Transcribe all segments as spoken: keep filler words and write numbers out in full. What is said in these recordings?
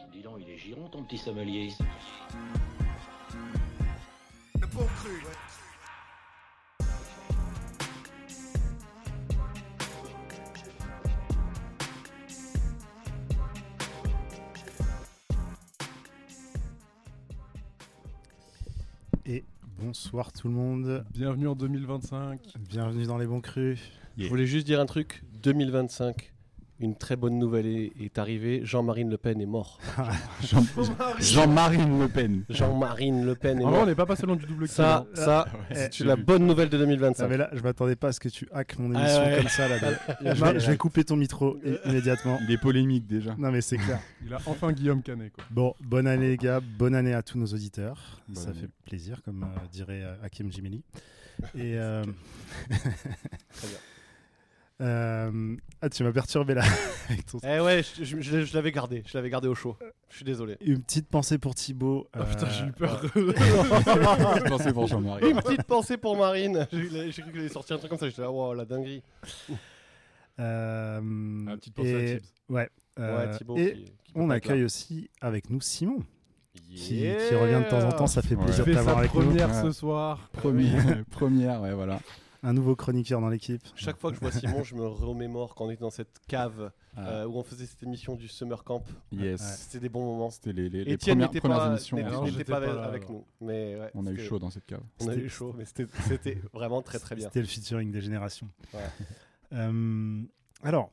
Dis donc, il est giron ton petit sommelier. Le bon cru, ouais. Et bonsoir tout le monde, Bienvenue en deux mille vingt-cinq. bienvenue dans les bons crus. Je voulais juste dire un truc, deux mille vingt-cinq, une très bonne nouvelle est, est arrivée, Jean-Marine Le Pen est mort. Jean- Jean-Marine Le Pen. Jean-Marine Le Pen est En vrai, on mort. n'est pas passé loin du double kill. Ça, hein. ça, Eh, c'est j'ai la vu. bonne nouvelle de deux mille Ah, vingt-cinq. mais là, je m'attendais pas à ce que tu hackes mon Ah émission ouais. comme ça. Là, de- Je Bah, vais- je vais couper ton micro i- immédiatement. Il est polémique déjà. Non mais c'est clair. Il a enfin Guillaume Canet, quoi. Bon, bonne année les gars, bonne année à tous nos auditeurs. Bonne ça année. fait plaisir, comme euh, dirait euh, Hakim Jimeli. Et euh... Très bien. euh, ah, tu m'as perturbé là avec ton... Eh ouais, je, je- je l'ai- je l'avais gardé, je l'avais gardé au chaud. Je suis désolé. Une petite pensée pour Thibaut. Oh putain, euh, j'ai eu peur. Je pensais pour Jean-Marie. Une petite pensée pour Marine. J'ai j'ai cru qu'il allait sortir un truc comme ça, j'étais là, wow, la dinguerie. euh, Ah, petite pensée et- à Tibbs. Ouais. euh, Ouais, Thibaut. et qui- qui peut on pas être là. accueille aussi avec nous Simon, qui, Yeah. qui revient de temps en temps. Ça fait Ouais. plaisir Il de fait t'avoir sa avec nous. première Ouais. ce soir. Première, première, ouais, voilà. Un nouveau chroniqueur dans l'équipe. Chaque fois que je vois Simon, je me remémore quand on était dans cette cave Ah, euh, où on faisait cette émission du Summer Camp. yes. C'était des bons moments. C'était les, les, les Étienne premières, n'était premières pas, émissions. n'était- Non, n'était j'étais pas pas là, avec alors. nous. Mais ouais, On a eu c'était- chaud dans cette cave. On a C'était- eu chaud, mais c'était c'était vraiment très très bien. C'était le featuring des générations. Ouais. Euh, alors,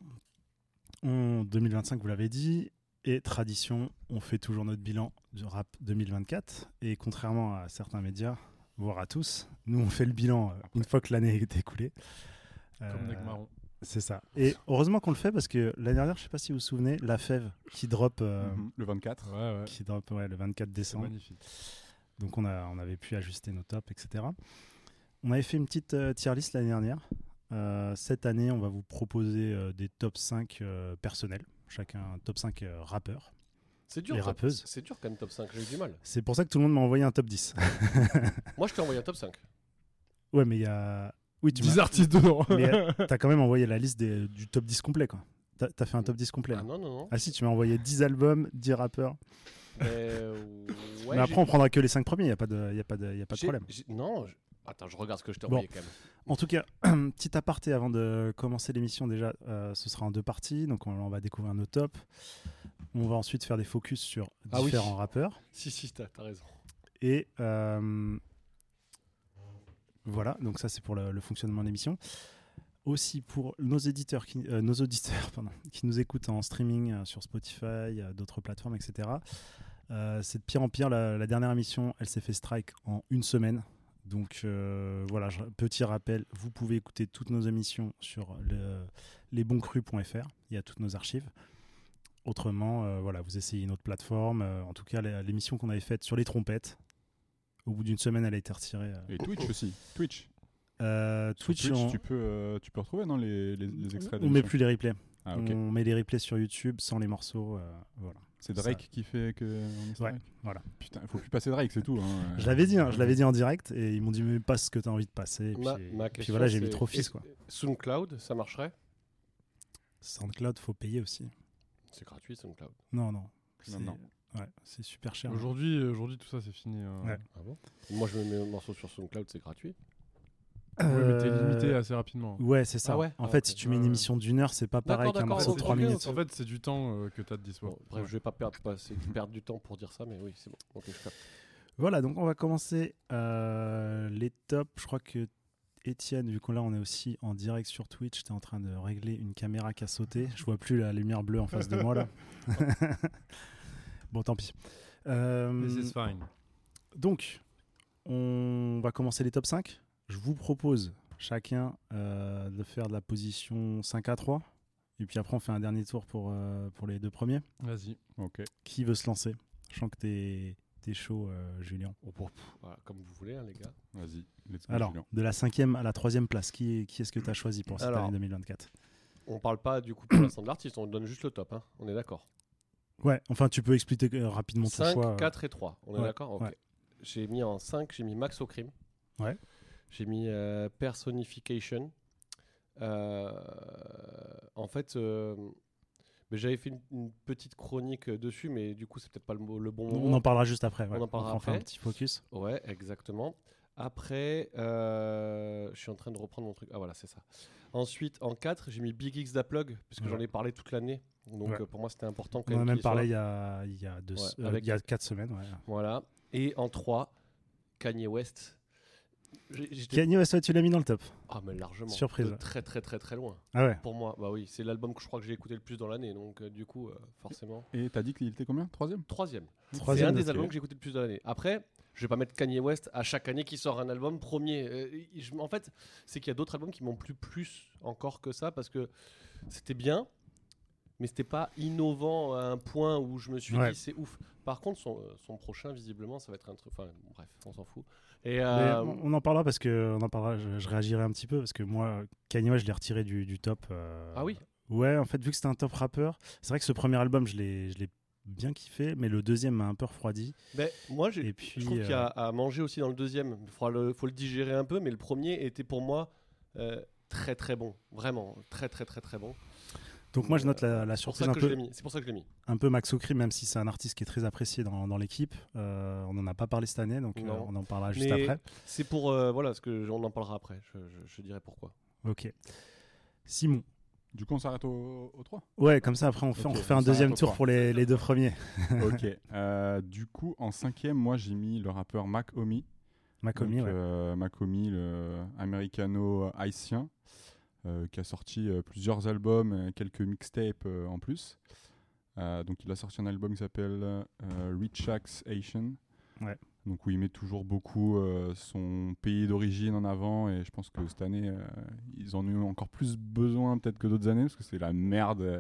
en deux mille vingt-cinq, vous l'avez dit, et tradition, on fait toujours notre bilan du rap deux mille vingt-quatre. Et contrairement à certains médias, voire à tous, nous on fait le bilan euh, une fois que l'année est écoulée. Comme Euh, Nec Marron. C'est ça. Et heureusement qu'on le fait parce que l'année dernière, je sais pas si vous vous souvenez, La Fève qui drop, euh, Mhm. Le vingt-quatre. Ouais, ouais. qui drop ouais, le vingt-quatre C'est décembre. magnifique. Donc, Donc on, a, on avait pu ajuster nos tops, et cetera. On avait fait une petite euh, tier list l'année dernière. Euh, cette année, on va vous proposer euh, des top cinq euh, personnels. Chacun un top cinq euh, rappeurs. C'est dur, Les top- rappeuses. c'est dur quand même top cinq, j'ai eu du mal. C'est pour ça que tout le monde m'a envoyé un top dix. Moi je t'ai envoyé un top cinq. Ouais, mais il y a... Oui, tu dix m'as... artistes dedans. Mais euh, t'as quand même envoyé la liste des- du top dix complet, quoi. T'as, t'as fait un top dix complet. Ah là. non, non, non. Ah si, tu m'as envoyé dix albums, dix rappeurs. Mais, euh, ouais, mais après, j'ai- on prendra que les cinq premiers, il n'y a pas de, y a pas de, y a pas de j'ai- problème. j'ai- Non, je- attends, je regarde ce que je t'ai Bon. envoyé quand même. En tout cas, petit aparté avant de commencer l'émission, déjà, euh, ce sera en deux parties. Donc, on, on va découvrir nos tops. On va ensuite faire des focus sur Ah oui. différents rappeurs. Si, si, t'as t'as raison. Et euh, voilà, donc ça, c'est pour le, le fonctionnement de l'émission. Aussi pour nos éditeurs, qui, euh, nos auditeurs pardon, qui nous écoutent en streaming euh, sur Spotify, euh, d'autres plateformes, et cetera. Euh, c'est de pire en pire. La, la dernière émission, elle s'est fait strike en une semaine. Donc euh, voilà, je- petit rappel, vous pouvez écouter toutes nos émissions sur le, lesboncrus point f r. Il y a toutes nos archives. Autrement, euh, voilà, vous essayez une autre plateforme. Euh, en tout cas, la- l'émission qu'on avait faite sur les trompettes, au bout d'une semaine, elle a été retirée. euh. Et Twitch aussi. Twitch. Euh, Sur Twitch, Twitch, on, tu, peux, euh, tu peux retrouver non, les, les, les extraits de on met plus les replays. Ah, ok. On met les replays sur YouTube sans les morceaux. euh, voilà. C'est Drake qui fait que. on est sur Ouais, Drake voilà. Putain, il faut plus passer Drake, c'est tout. Hein. Je l'avais dit, hein, je l'avais dit en direct et ils m'ont dit mais passe ce que tu as envie de passer. Et puis, Ma, et ma puis question, voilà, j'ai mis c'est- trop fils est-ce- quoi. SoundCloud, ça marcherait? SoundCloud, faut payer aussi. C'est gratuit SoundCloud. Non, non. Non, C'est- non. Ouais, c'est super cher. Aujourd'hui, aujourd'hui, tout ça, c'est fini. hein. Ouais. Ah bon? Moi je mets mes morceaux sur SoundCloud, c'est gratuit. Ouais, mais t'es Euh, limité assez rapidement. Ouais, c'est ça. Ah ouais En Ah, fait, ok. si tu mets une Ouais, émission d'une heure, c'est pas pareil D'accord, qu'un d'accord, morceau de ok, trois ok, minutes. En fait, c'est du temps euh, que t'as de dispo. Bon, bref, je vais pas perdre, passer- perdre du temps pour dire ça, mais oui, c'est bon. Ok, je capte. Voilà, donc on va commencer euh, les tops. Je crois que Étienne, vu qu'on là on est aussi en direct sur Twitch, t'es en train de régler une caméra qui a sauté. Je vois plus la lumière bleue en face de moi là. Bon, tant pis. Euh, This is fine. donc, on va commencer les top cinq. Je vous propose chacun euh, de faire de la position cinq à trois. Et puis après, on fait un dernier tour pour, euh, pour les deux premiers. Vas-y. Ok. Qui veut se lancer? Je sens que t'es, t'es chaud, euh, Julien. Oh, bon, pff, voilà, comme vous voulez, hein, les gars. Vas-y. Let's go, Alors, Julien. de la cinquième à la troisième place, qui, qui est-ce que tu as choisi pour cette Alors. année deux mille vingt-quatre? On parle pas du coup pour l'instant de l'artiste, on donne juste le top, hein. On est d'accord. Ouais, enfin, tu peux expliquer euh, rapidement ton cinq, choix. euh. quatre et trois, on est Ouais, d'accord? Ok. ouais. J'ai mis en cinq, j'ai mis Max au crime. Ouais. J'ai mis euh, Personification. Euh, en fait, euh, Mais j'avais fait une, une petite chronique euh, dessus, mais du coup, c'est peut-être pas le, mo- le bon moment. On en parlera juste après. ouais. en parlera On fera un après. petit focus. Ouais, exactement. Après, euh, je suis en train de reprendre mon truc. Ah voilà, c'est ça. Ensuite, en quatre, j'ai mis Big X d'Aplug, puisque Ouais. j'en ai parlé toute l'année. Donc Ouais. euh, pour moi, c'était important quand On en a même. même qu'il parlé soit. il y a, il y a, deux, Ouais, euh, avec- il y a quatre semaines. Ouais. Voilà. Et en trois, Kanye West. J'ai- j'étais- Kanye West, ouais, tu l'as mis dans le top. Ah, mais largement. Surprise, De ouais. très, très, très, très loin. Ah ouais. Pour moi, bah oui, c'est l'album que je crois que j'ai écouté le plus dans l'année. Donc, euh, du coup, euh, forcément. Et t'as dit qu'il était combien? Troisième? Troisième. C'est Troisième, un des ok. albums que j'ai écouté le plus dans l'année. Après, je vais pas mettre Kanye West à chaque année qui sort un album premier. Euh, je- en fait, c'est qu'il y a d'autres albums qui m'ont plu plus encore que ça parce que c'était bien, mais c'était pas innovant à un point où je me suis Ouais. dit c'est ouf. Par contre, son, euh, son prochain, visiblement, ça va être un truc. Enfin, bon, bref, on s'en fout. Et Mais euh, on on en parlera parce que on en parlera, je, je réagirai un petit peu parce que moi, Kanye West, je l'ai retiré du, du top. euh, ah oui, Ouais, en fait, vu que c'était un top rappeur, c'est vrai que ce premier album, je l'ai, je l'ai bien kiffé, mais le deuxième m'a un peu refroidi. ben, moi, j'ai- Et puis, je trouve qu'il y a euh, à manger aussi dans le deuxième. Il faudra le, faut le digérer un peu, mais le premier était pour moi euh, très très bon, vraiment très très très très bon. donc moi, je note la, la C'est pour surprise ça un que je peu, l'ai mis. C'est pour ça que je l'ai mis. un peu Max O'Cree, même si c'est un artiste qui est très apprécié dans, dans l'équipe. Euh, on n'en a pas parlé cette année, donc euh, Non. on en parlera juste Mais après. C'est pour euh, voilà, ce que on en parlera après. Je, je- je dirai pourquoi. Ok. Simon. Du coup, on s'arrête au, au trois. Ouais, comme ça, après, on, fait, Ok, on refait on un s'arrête deuxième au tour trois. pour les, les deux premiers. Ok. Euh, du coup, en cinquième, moi, j'ai mis le rappeur Mac Homie. Macomi, Donc, ouais. euh, Mac Homie, le américano-haïtien, euh, qui a sorti euh, plusieurs albums et quelques mixtapes euh, en plus. Euh, donc, il a sorti un album qui s'appelle euh, Rich Axe Asian. Ouais. Donc, où il met toujours beaucoup euh, son pays d'origine en avant. Et je pense que cette année, euh, ils en ont eu encore plus besoin peut-être que d'autres années, parce que c'est la merde. euh,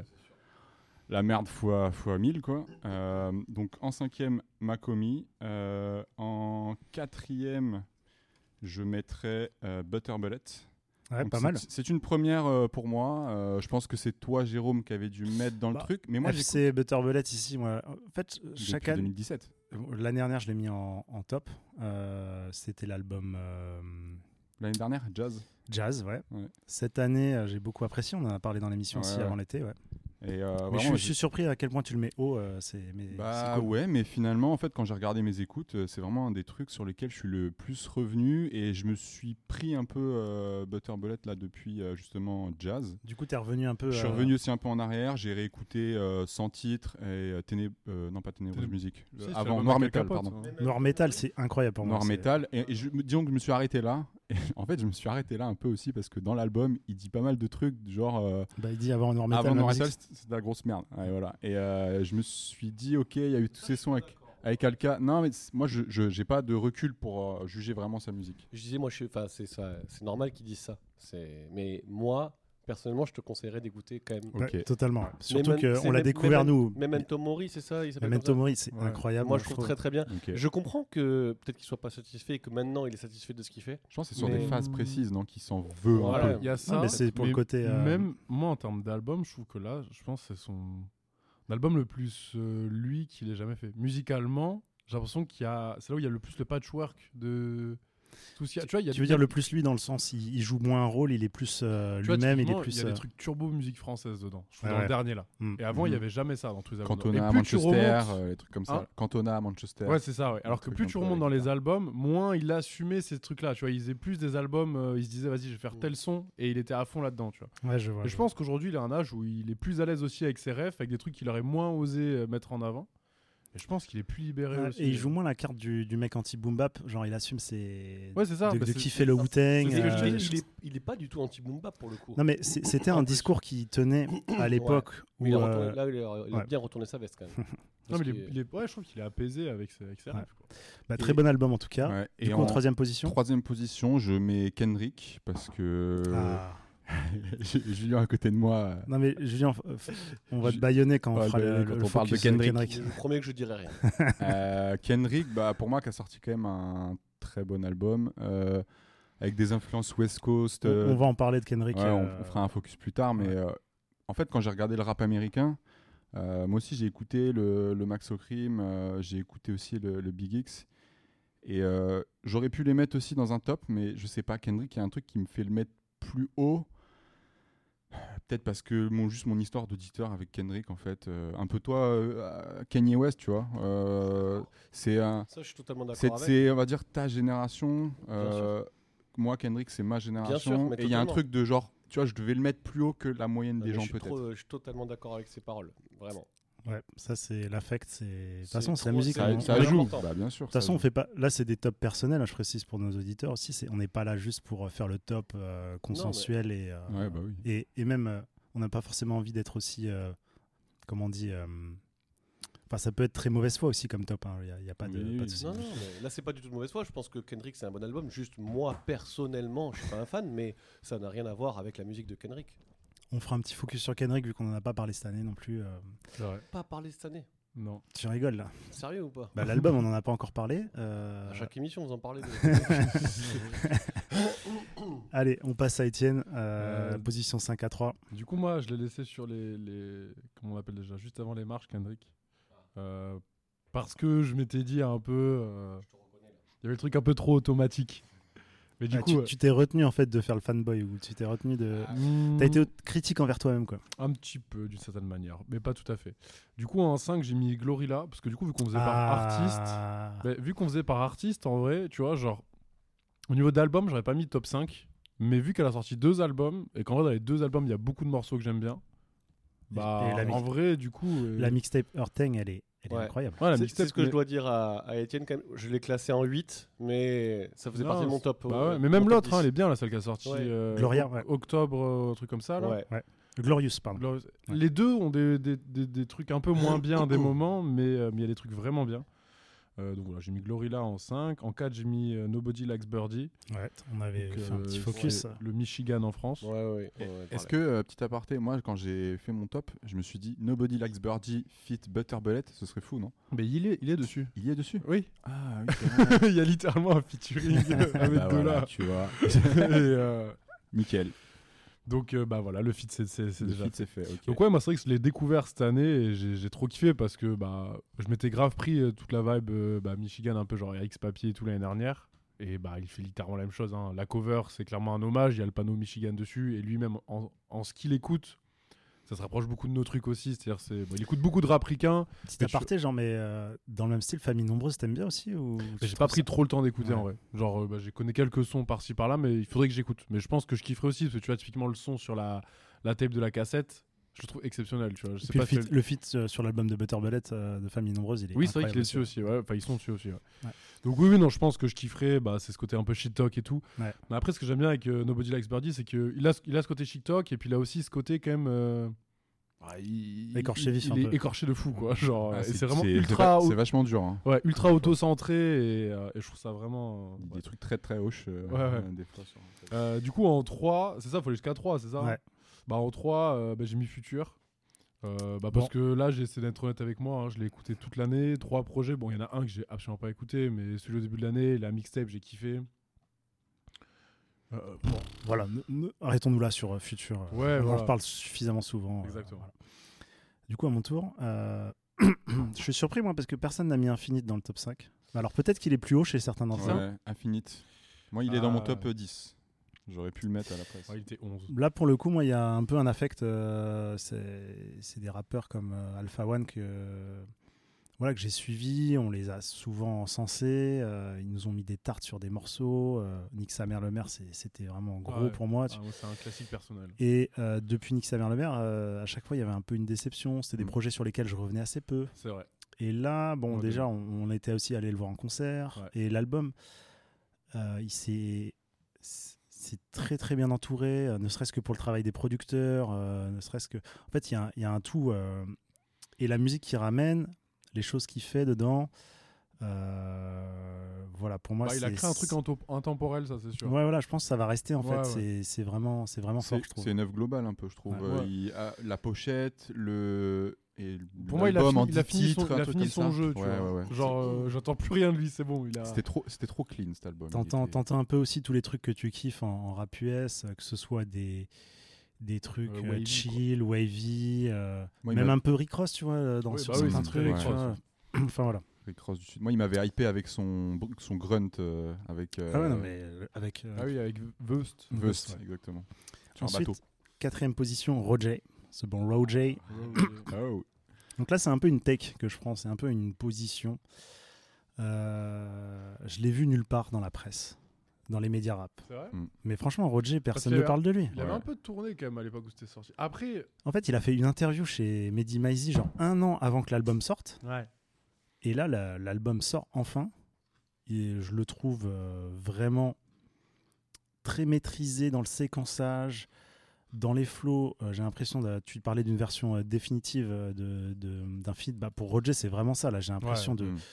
La merde fois, fois mille, quoi. Euh, donc, en cinquième, Macomi. Euh, en quatrième, je mettrais euh, Butter Bullet. Ouais, Donc, pas c'est- mal. C'est une première euh, pour moi. Euh, je pense que c'est toi, Jérôme, qui avait dû mettre dans Bah, le truc. Mais moi, F C Butter Bullet ici, moi. En fait, j'écoute chaque depuis année, deux mille dix-sept. l'année dernière, je l'ai mis en, en top. Euh, C'était l'album euh, L'année dernière, Jazz. Jazz, ouais. Ouais. Cette année, euh, j'ai beaucoup apprécié. On en a parlé dans l'émission Ouais, aussi ouais. avant l'été, ouais. Et euh, Mais vraiment, je, suis- je j'ai- suis surpris à quel point tu le mets haut. euh, c'est, mais Bah c'est cool. ouais, mais finalement, en fait, quand j'ai regardé mes écoutes, euh, c'est vraiment un des trucs sur lesquels je suis le plus revenu et je me suis pris un peu euh, Butter Bullet là depuis euh, justement Jazz. Du coup, tu es revenu un peu. Je suis euh, revenu aussi un peu en arrière, j'ai réécouté euh, Sans titre et euh, Téné- euh, non pas Ténébreuse Téné- Musique, Si, euh, c'est avant l'album Noir avec Metal, Al Capote, pardon. hein. Noir Metal, c'est incroyable pour moi. Noir c'est- Metal et, et je, disons que je me suis arrêté là. Et en fait, je me suis arrêté là un peu aussi parce que dans l'album, il dit pas mal de trucs du genre euh, Bah, il dit avant Noir Metal. avant la Noir musique, Metal, c'était c'était de la grosse merde. Ouais, voilà. Et euh, je me suis dit, ok, il y a eu tous ces sons avec, avec Alka. Non, mais c- moi, je je- j'ai pas de recul pour euh, juger vraiment sa musique. Je disais moi, je suis, enfin, c'est ça, c'est normal qu'ils disent ça. C'est, mais moi, personnellement, je te conseillerais d'écouter quand même. Ouais, Ok. totalement. ouais. Surtout Memento- qu'on c'est l'a Mem- découvert Memento- nous. Memento Mori, c'est ça, il s'appelle. Memento comme ça Mori, c'est Ouais. incroyable. Moi, je trouve très très bien. Ok. Je comprends que peut-être qu'il soit pas satisfait et que maintenant il est satisfait de ce qu'il fait. Je pense que c'est sur Mais- des phases précises, non, qui s'en veut un Voilà. peu. Il y a ça. mais c'est pour le mais côté, euh, Même moi, en termes d'album, je trouve que là, je pense que c'est son album le plus euh, lui qu'il ait jamais fait. Musicalement, j'ai l'impression qu'il y a, c'est là où il y a le plus le patchwork de tout ce qu'il y a. Tu vois, il y a Tu veux dire le plus lui dans le sens il, il joue moins un rôle, il est plus euh, tu vois, lui-même, il est typiquement, plus. Il y a euh, des trucs turbo musique française dedans. Je trouve Ouais, dans ouais. le dernier là. hmm. Et avant, il y Mhm. avait jamais ça dans tous les albums. Cantona, Et plus tu Manchester, remontes- euh, les trucs comme ça. Hein Cantona, Manchester. Ouais, c'est ça, ouais. Alors que trucs plus un tu peu remontes dans avec les ça. albums, moins il a assumé ces trucs-là. Tu vois, il faisait plus des albums, euh, il se disait, vas-y, je vais faire tel son, et il était à fond là-dedans, tu vois. Ouais, je vois. Et je pense qu'aujourd'hui, il a un âge où il est plus à l'aise aussi avec ses refs, avec des trucs qu'il aurait moins osé euh, mettre en avant. Et je pense qu'il est plus libéré Ouais, aussi. et il joue moins la carte du, du mec anti-boom bap, genre il assume ses. Ouais, c'est ça. de, bah, de c'est- kiffer le Wu-Tang. c'est ce que je euh, dis, il, est, il est pas du tout anti-boom bap pour le coup. Non mais c'est- c'était un discours qui tenait à l'époque Mais il où. a retourné- euh, là, il a, il a ouais. bien retourné sa veste quand même. Non, Parce mais il qu'il est, il est- ouais, je trouve qu'il est apaisé avec ses, avec ses Ouais. refs, quoi. bah, très Et- bon album en tout cas. Ouais. Du Et coup, en en troisième position. troisième position, je mets Kendrick parce que Ah. j'ai Julien à côté de moi. Non mais Julien, euh, on va te Ju- baïonner quand on on va fera te le, baïonner le- quand le on parle de focus Kendrick. Je vous promets que je dirai rien. Euh, Kendrick, bah, pour moi, qui a sorti quand même un très bon album euh, avec des influences West Coast. On, euh, on va en parler de Kendrick. ouais, on, euh, on fera un focus plus tard, mais ouais. euh, en fait, quand j'ai regardé le rap américain, euh, moi aussi j'ai écouté le, le Max O'Crim, euh, j'ai écouté aussi le, le Big X, et euh, j'aurais pu les mettre aussi dans un top, mais je sais pas, Kendrick, il y a un truc qui me fait le mettre plus haut. Peut-être parce que mon, juste mon histoire d'auditeur avec Kendrick, en fait. euh, un peu toi, euh, Kanye West, tu vois. euh, c'est un. Ça, je suis totalement d'accord C'est, avec. c'est, on va dire, ta génération. euh, moi, Kendrick, c'est ma génération. mais et il y a un totalement. truc de genre, tu vois, je devais le mettre plus haut que la moyenne Non, des mais gens, je suis peut-être. trop- je suis totalement d'accord avec ces paroles, vraiment. Ouais, ça c'est l'affect, c'est. De toute C'est façon, c'est la trop- musique. c'est- on- Ça, on- ça on- joue. important. Bah, bien sûr. De toute façon, on fait pas. Là, c'est des tops personnels. hein, je précise pour nos auditeurs aussi. C'est on n'est pas là juste pour euh, faire le top euh, consensuel et, euh, Ouais, bah oui. et et même euh, on n'a pas forcément envie d'être aussi, euh, comment on dit. euh, Enfin, ça peut être très mauvaise foi aussi comme top. Il n'y a, y a pas de, Oui, pas de oui. souci. Non, non, mais là, c'est pas du tout de mauvaise foi. Je pense que Kendrick, c'est un bon album. Juste, moi, personnellement, je suis pas un fan, mais ça n'a rien à voir avec la musique de Kendrick. On fera un petit focus sur Kendrick vu qu'on n'en a pas parlé cette année non plus. euh. C'est vrai. Pas parler cette année. Non. Tu rigoles là. Sérieux ou pas Bah, l'album, on n'en a pas encore parlé. euh, À chaque émission, vous en parlez. de- Allez, on passe à Étienne. euh, Euh, Position cinq à trois. Du coup, moi, je l'ai laissé sur les, les. Comment on l'appelle déjà? Juste avant les marches, Kendrick. Euh, parce que je m'étais dit un peu. euh, Il y avait le truc un peu trop automatique. Mais du Ah, coup. tu euh, tu t'es retenu en fait de faire le fanboy ou tu t'es retenu de. hmm, T'as été critique envers toi-même quoi. Un petit peu, d'une certaine manière. Mais pas tout à fait. Du coup, en cinq, j'ai mis Glorilla. Parce que du coup, vu qu'on faisait par artiste. Ah. Bah, vu qu'on faisait par artiste, en vrai, tu vois, genre. Au niveau d'album, j'aurais pas mis top cinq. Mais vu qu'elle a sorti deux albums, et qu'en vrai, dans les deux albums, il y a beaucoup de morceaux que j'aime bien. Bah, et la en mix- vrai, du coup. euh, La mixtape Earthang, elle est, elle est Ouais. incroyable. ouais, la C'est mixtape, c'est ce que mais- je dois dire à, à Étienne quand même. Je l'ai classé en huit, mais ça faisait Non, partie de mon top. Bah euh, ouais, mais même mon top l'autre, hein, dix. elle est bien, là, celle qui a sorti. Ouais. euh, Gloria, o- ouais. Octobre, euh, un truc comme ça, là. Ouais. Glorious, pardon. Glorious. Ouais. Les deux ont des, des, des, des trucs un peu moins bien à des moments, mais euh, mais il y a des trucs vraiment bien. Euh, donc voilà, j'ai mis Glorilla en cinq. En quatre, j'ai mis euh, Nobody Likes Birdie. Ouais, on avait Donc, fait un euh, petit focus. c'est le Michigan en France. Ouais, ouais, ouais, ouais, Est-ce pareil. que, euh, petit aparté, moi, quand j'ai fait mon top, je me suis dit Nobody Likes Birdie fit Butterbullet, ce serait fou, non? Mais il est, il est dessus. Il y est dessus. Oui. Ah oui, c'est vrai. Il y a littéralement un featuring avec Bah deux voilà, là. tu vois. Et, euh, Nickel. donc euh, bah voilà, le feat c'est c'est- c'est Le déjà feat, c'est fait. ok. Donc ouais, moi c'est vrai que je l'ai découvert cette année et j'ai j'ai trop kiffé parce que bah je m'étais grave pris euh, toute la vibe euh, bah, Michigan un peu genre X Papier et tout l'année dernière et bah il fait littéralement la même chose. hein. La cover c'est clairement un hommage, il y a le panneau Michigan dessus et lui-même en, en ce qu'il écoute, ça se rapproche beaucoup de nos trucs aussi. C'est-à-dire c'est bon, il écoute beaucoup de rap ricain. Petit mais tu- aparté, genre, mais euh, dans le même style, Famille Nombreuse, t'aimes bien aussi ou... Mais tu j'ai pas trouves pris ça- trop le temps d'écouter Ouais. en vrai. Genre euh, bah, j'ai connais quelques sons par-ci par-là mais il faudrait que j'écoute. Mais je pense que je kifferais aussi parce que tu vois typiquement le son sur la la tape de la cassette. Je le trouve exceptionnel, tu vois. Je Et sais puis pas le si feat, le feat, euh, sur l'album de Butterbullet euh, de Famille Nombreuse, il est Oui, c'est vrai qu'il est incroyable dessus aussi. Ouais. Enfin, ils sont dessus aussi. Ouais. Ouais. Donc oui, oui, non, je pense que je kifferais. Bah, c'est ce côté un peu shit talk et tout. Ouais. Mais après, ce que j'aime bien avec euh, Nobody Likes Birdie, c'est qu'il a, ce- il a ce côté shit talk et puis il a aussi ce côté quand même. euh, bah, il, Écorché il- vif il un est peu. écorché de fou, quoi. Genre, Ah, et c'est c'est vraiment c'est- ultra, c'est vachement dur. Hein. ouais, ultra auto-centré et, euh, et je trouve ça vraiment. Des ouais. trucs très très hoches. euh, Ouais, ouais. euh, des fois, sur- Euh, du coup, en trois, c'est ça, il faut aller jusqu'à trois, c'est ça Ouais. Bah, en trois, euh, bah, j'ai mis Future. Euh, bah, Bon. parce que là, j'essaie d'être honnête avec moi. hein, je l'ai écouté toute l'année. Trois projets. Bon, il y en a un que j'ai absolument pas écouté, mais celui au début de l'année, la mixtape, j'ai kiffé. Euh, bon, Voilà, ne- ne- arrêtons-nous là sur euh, Future. euh, Ouais, on en voilà. reparle suffisamment souvent. euh, Exactement. voilà. Du coup, à mon tour, euh, je suis surpris moi parce que personne n'a mis Infinite dans le top cinq. Alors peut-être qu'il est plus haut chez certains d'entre eux. Ouais, Infinite. Moi, il est dans mon Ah. top euh, dix. J'aurais pu le mettre à la place. ouais, il était onze. Là, pour le coup, moi, il y a un peu un affect. euh, c'est c'est des rappeurs comme euh, Alpha One que, voilà, que j'ai suivis. On les a souvent encensés. euh, ils nous ont mis des tartes sur des morceaux. Euh, Nick sa mère le maire, c'est- c'était vraiment gros Ah ouais. pour moi. tu- Ah, ouais, c'est un classique personnel. Et euh, depuis Nick sa mère le maire, euh, à chaque fois, il y avait un peu une déception. C'était des Mm. projets sur lesquels je revenais assez peu. C'est vrai. Et là, bon, Ouais, déjà, on, on était aussi allé le voir en concert. Ouais. Et l'album, euh, il s'est c'est très très bien entouré, euh, ne serait-ce que pour le travail des producteurs, euh, ne serait-ce que... En fait, il y, a un- il y a un tout. euh, et la musique qui ramène, les choses qu'il fait dedans, euh, voilà, pour moi, Bah, c'est... il a créé un truc into- intemporel, ça, c'est sûr. Ouais, voilà, je pense que ça va rester, en Ouais, fait. ouais. C'est- C'est vraiment, c'est vraiment fort, C'est je trouve. c'est une œuvre globale un peu, je trouve. Ouais. Euh, Ouais. il a la pochette, le et Pour moi, il a l'album fini, en il a dix fini son, titres, il un a truc fini comme son ça. jeu, tu Ouais, vois. ouais, ouais. Genre, euh, j'entends plus rien de lui, c'est bon. Il a... C'était trop, c'était trop clean cet album. Il T'entends, était- t'entends un peu aussi tous les trucs que tu kiffes en, en rap U S, euh, que ce soit des, des trucs Euh, euh, wavy, chill, wavy, euh, Moi, il même m'a- un peu Rick Ross, tu vois, euh, dans Oui, sur bah oui, certains c'est très trucs, Rick tu Ross, vois. Enfin voilà. Rick Ross du Sud. Moi, il m'avait hypé avec son son grunt euh, avec. euh, Ah ouais, non, mais euh, avec. euh, Ah oui, avec Veust. Vust, ouais. exactement. Sur un Ensuite, bateau. quatrième position, Roger. Ce bon Roger. Oh. Donc là, c'est un peu une take que je prends, c'est un peu une position. Euh, je l'ai vu nulle part dans la presse, dans les médias rap. C'est vrai. Mais franchement, Roger, personne qu'il ne avait- parle de lui. Il avait Ouais. un peu tourné quand même à l'époque où c'était sorti. Après, En fait, il a fait une interview chez Mehdi Maizi, genre un an avant que l'album sorte. ouais. Et là, la- l'album sort enfin. Et je le trouve euh, vraiment très maîtrisé dans le séquençage, dans les flows. Euh, j'ai l'impression, de, tu parlais d'une version euh, définitive euh, de, de- d'un feat. Bah, pour Roger, c'est vraiment ça. Là, j'ai l'impression Ouais. de, Mm.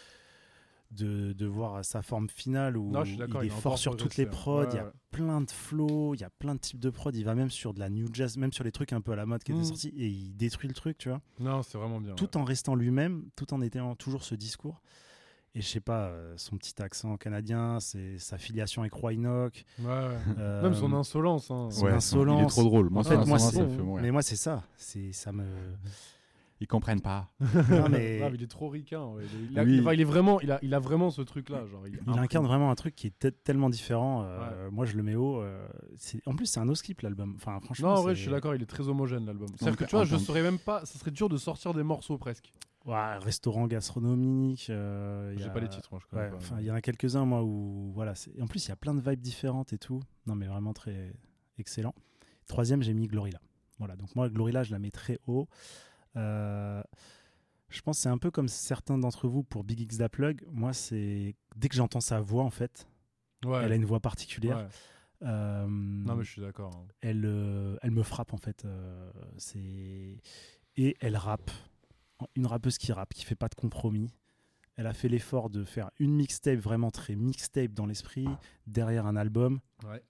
de, de voir sa forme finale où Non, je suis d'accord, il est il a fort encore sur toutes les progressé, prods. hein. Il y Ouais, a ouais. plein de flows, il y a plein de types de prods. Il va même sur de la new jazz, même sur les trucs un peu à la mode qui étaient Mm. sortis. Et il détruit le truc, tu vois. Non, c'est vraiment bien. Tout en restant lui-même, tout en étant toujours ce discours. Et je sais pas, euh, son petit accent canadien, c'est sa filiation avec Roy Enoch. Ouais, ouais. euh, Même son insolence. Hein. son Ouais, insolence. Il est trop drôle. Moi, En son fait, moi, insolence, c'est- ça me fait mourir. Mais moi, c'est ça. C'est, ça me. Ils comprennent pas. Non, mais Non, mais il est trop ricain. Ouais. Il, il a, Oui. il- enfin, il est vraiment, il a, il a vraiment ce truc-là. Genre, il, il incarne vraiment un truc qui est te- tellement différent. euh, Moi, je le mets haut. euh, c'est... En plus, c'est un no-skip l'album. Enfin, franchement. Non, en vrai, c'est- je suis d'accord. Il est très homogène l'album. C'est-à-dire que Donc, tu vois, en je termes- saurais même pas. Ça serait dur de sortir des morceaux presque. Ouais, restaurant gastronomique. euh, il y J'ai a- pas les titres, moi. Je connais Ouais, pas. enfin, il y en a quelques-uns, moi, où. Voilà, c'est... En plus, il y a plein de vibes différentes et tout. Non, mais vraiment très excellent. Troisième, j'ai mis Glorilla. Voilà, donc moi, Glorilla, je la mets très haut. Euh, Je pense que c'est un peu comme certains d'entre vous pour Big X Da Plug. Moi, c'est. Dès que j'entends sa voix, en fait, Ouais. elle a une voix particulière. Ouais. Euh, Non, mais je suis d'accord. hein. elle, euh, elle me frappe, en fait. euh, c'est... Et elle rappe. Une rappeuse qui rappe, qui fait pas de compromis. Elle a fait l'effort de faire une mixtape vraiment très mixtape dans l'esprit, derrière un album. Ouais.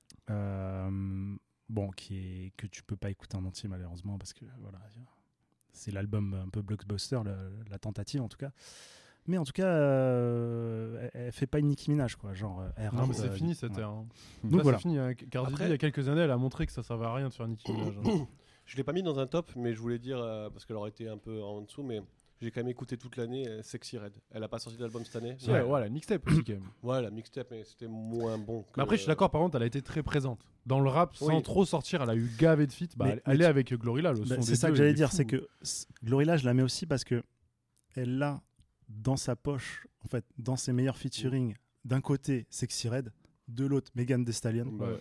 Euh, bon, qui est, que tu peux pas écouter en entier, malheureusement, parce que voilà, c'est l'album un peu blockbuster, le- la tentative en tout cas. Mais en tout cas, euh, elle, elle fait pas une Nicki Minaj, quoi. Genre, elle Non, rappe, mais c'est euh, fini cette ouais. ère. hein. Donc Là, voilà. c'est fini. hein. Cardi B, Après- il y a quelques années, elle a montré que ça servait à rien de faire Nicki Minaj. hein. Je l'ai pas mis dans un top, mais je voulais dire, euh, parce qu'elle aurait été un peu en dessous, mais j'ai quand même écouté toute l'année euh, Sexy Red. Elle a pas sorti d'album cette année. Si, ouais, ouais, la mixtape aussi quand même. Ouais, la mixtape, mais c'était moins bon. Que, Mais après, je suis d'accord, par contre, elle a été très présente. Dans le rap, sans Oui. trop sortir, elle a eu gavé de feats. Bah, Mais- elle, mais elle tu- est avec Glorilla, le Bah, son c'est des ça deux, que j'allais il est dire, fou. c'est que c- Glorilla, je la mets aussi parce que elle l'a dans sa poche, en fait, dans ses meilleurs featuring. D'un côté, Sexy Red, de l'autre, Megan Thee Stallion. Ouais.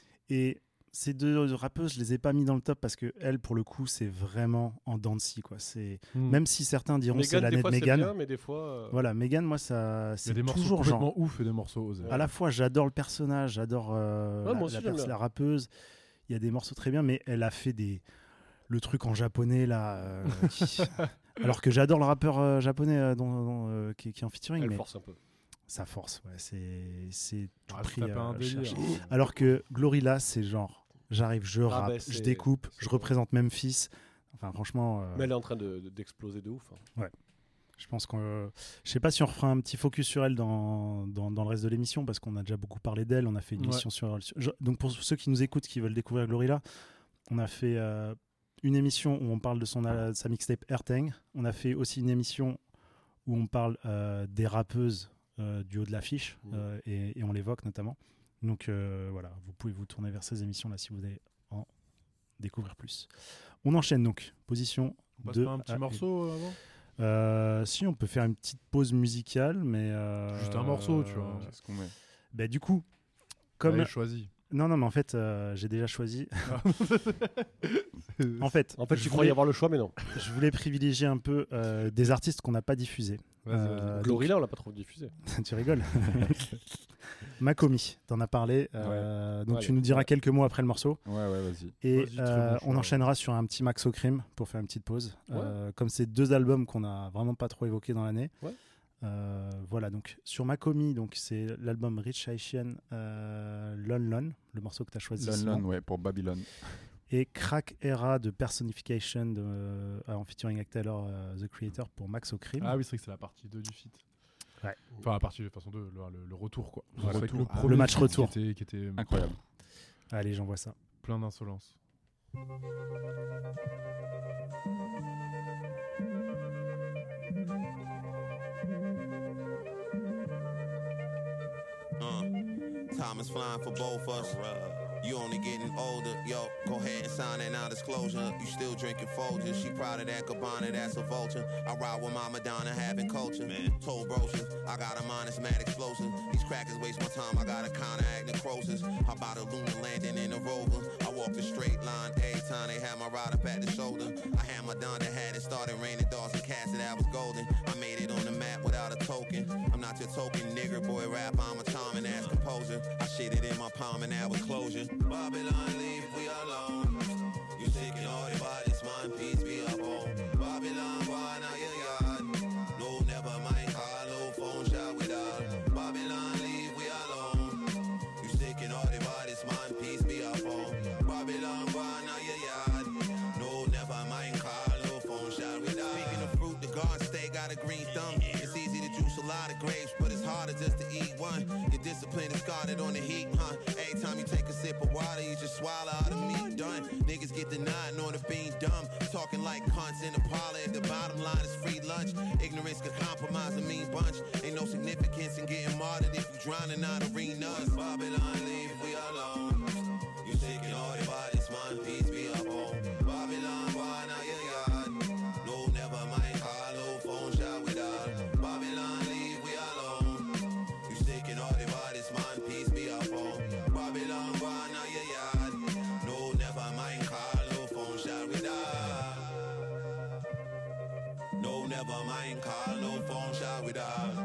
Et ces deux rappeuses, je les ai pas mis dans le top parce que elle, pour le coup, c'est vraiment en dents de scie, quoi. C'est Hmm. même si certains diront c'est Megan, des l'année de fois, c'est Megan. bien, mais des fois. euh, Voilà, Megan, moi, ça, Il y a c'est des morceaux toujours complètement genre. ouf et des morceaux osés. À la fois, j'adore le personnage, j'adore euh, Ouais, la, moi aussi, la, j'aime pers- bien. la rappeuse. Il y a des morceaux très bien, mais elle a fait des le truc en japonais là. euh, qui- Alors que j'adore le rappeur euh, japonais euh, dont- dont, euh, qui, qui est en featuring, Elle mais force un peu. ça force. Ouais, c'est c'est tout Ah, pris c'est un à délire. chercher. Alors que Glorilla, c'est genre, j'arrive, je Ah rappe, bah, c'est- je découpe, c'est je bon. représente Memphis. Enfin, franchement, euh, Mais elle est en train de- de- d'exploser de, ouf. hein. je pense qu'on. euh, je sais pas si on refera un petit focus sur elle dans, dans, dans le reste de l'émission, parce qu'on a déjà beaucoup parlé d'elle. On a fait une Ouais. émission sur, sur- je- Donc, pour ceux qui nous écoutent, qui veulent découvrir Glorilla, on a fait euh, une émission où on parle de, son, euh, de sa mixtape Erteng. On a fait aussi une émission où on parle euh, des rappeuses euh, du haut de l'affiche, Mmh. euh, et, et on l'évoque notamment. Donc euh, voilà, vous pouvez vous tourner vers ces émissions-là si vous voulez en découvrir plus. On enchaîne donc. Position On passe deux pas un petit à- morceau euh, avant Euh, si, on peut faire une petite pause musicale, mais... euh, Juste un morceau, tu vois. C'est ce qu'on met. Bah, du coup, comme... Allez, choisi. Non, non, mais en fait, euh, j'ai déjà choisi. En fait, En fait, je tu voulais, croyais avoir le choix, mais non. je voulais privilégier un peu euh, des artistes qu'on n'a pas diffusés. Vas-y, vas-y. Euh, donc- Glorilla, on l'a pas trop diffusé. tu rigoles. Makomi, t'en as parlé. euh, Donc Ouais, tu nous diras ouais. quelques mots après le morceau. Ouais, ouais, vas-y. Et Vas-y, très euh, bon on choix. enchaînera sur un petit Max O'Crim pour faire une petite pause. Ouais. Euh, comme c'est deux albums qu'on a vraiment pas trop évoqués dans l'année. Ouais. Euh, voilà, donc sur Makomi, donc c'est l'album Rich Haitian euh, Lon Lon, le morceau que tu as choisi. Lon Simon. Lon, ouais, pour Babylone. Et Crack Era de Personification de, euh, en featuring avec Taylor, euh, The Creator, pour Max O'Crim. Ah oui, c'est vrai que c'est la partie deux du feat. Ouais. Enfin, la partie de façon deux, le, le- le retour quoi. Le C'est vrai que retour. le, Ah, premier le match feat retour. Qui était, qui était Incroyable. Allez, j'envoie ça. plein d'insolence. Uh, time is flying for both us. You only getting older, yo. Go ahead and sign that non-disclosure. You still drinking Folgers. She proud of that Cabana, that's a vulture. I ride with my Madonna, having culture. Man, told brochures, I got a minus mad explosive. These crackers waste my time, I got a counteract necrosis. How about a lunar landing in a rover? I walk the straight line every time they had my ride up at the shoulder. I had my Donda hat, it started raining Dawson Castle, that was golden. I made it on the map without a token. I'm not your token nigger, boy rap, I'm a charming ass composer. I shit it in my palm and that was closure. Babylon leave, we alone. You sick and all your bodies, mind, peace be up on. Babylon, why now your yard? No, never mind, call, no phone shot without. Babylon leave, we alone. You sick and all your bodies, mind, peace be up on. Babylon, why now your yard? No, never mind, call, no phone shot without. Speaking of fruit, the garden state got a green thumb. It's easy to juice a lot of grapes, but it's harder just to eat one. Your discipline is guarded on the heat, huh? Every time you take a sip of water, you just swallow all the meat done. Niggas get denied knowing the being dumb. Talking like cunts in the parlor if the bottom line is free lunch. Ignorance can compromise a mean bunch. Ain't no significance in getting martyred if you drowning out arenas. Babylon leave, we alone. You sick and all your bodies, mind, peace be up on. Babylon, why now your yard? No, never mind, call, no phone shot without. Babylon leave, we alone. You sick and all your bodies, mind, peace be up on. Babylon, why now your yard? No, never mind, call, no phone shot without. No, never mind, call, no phone shot without.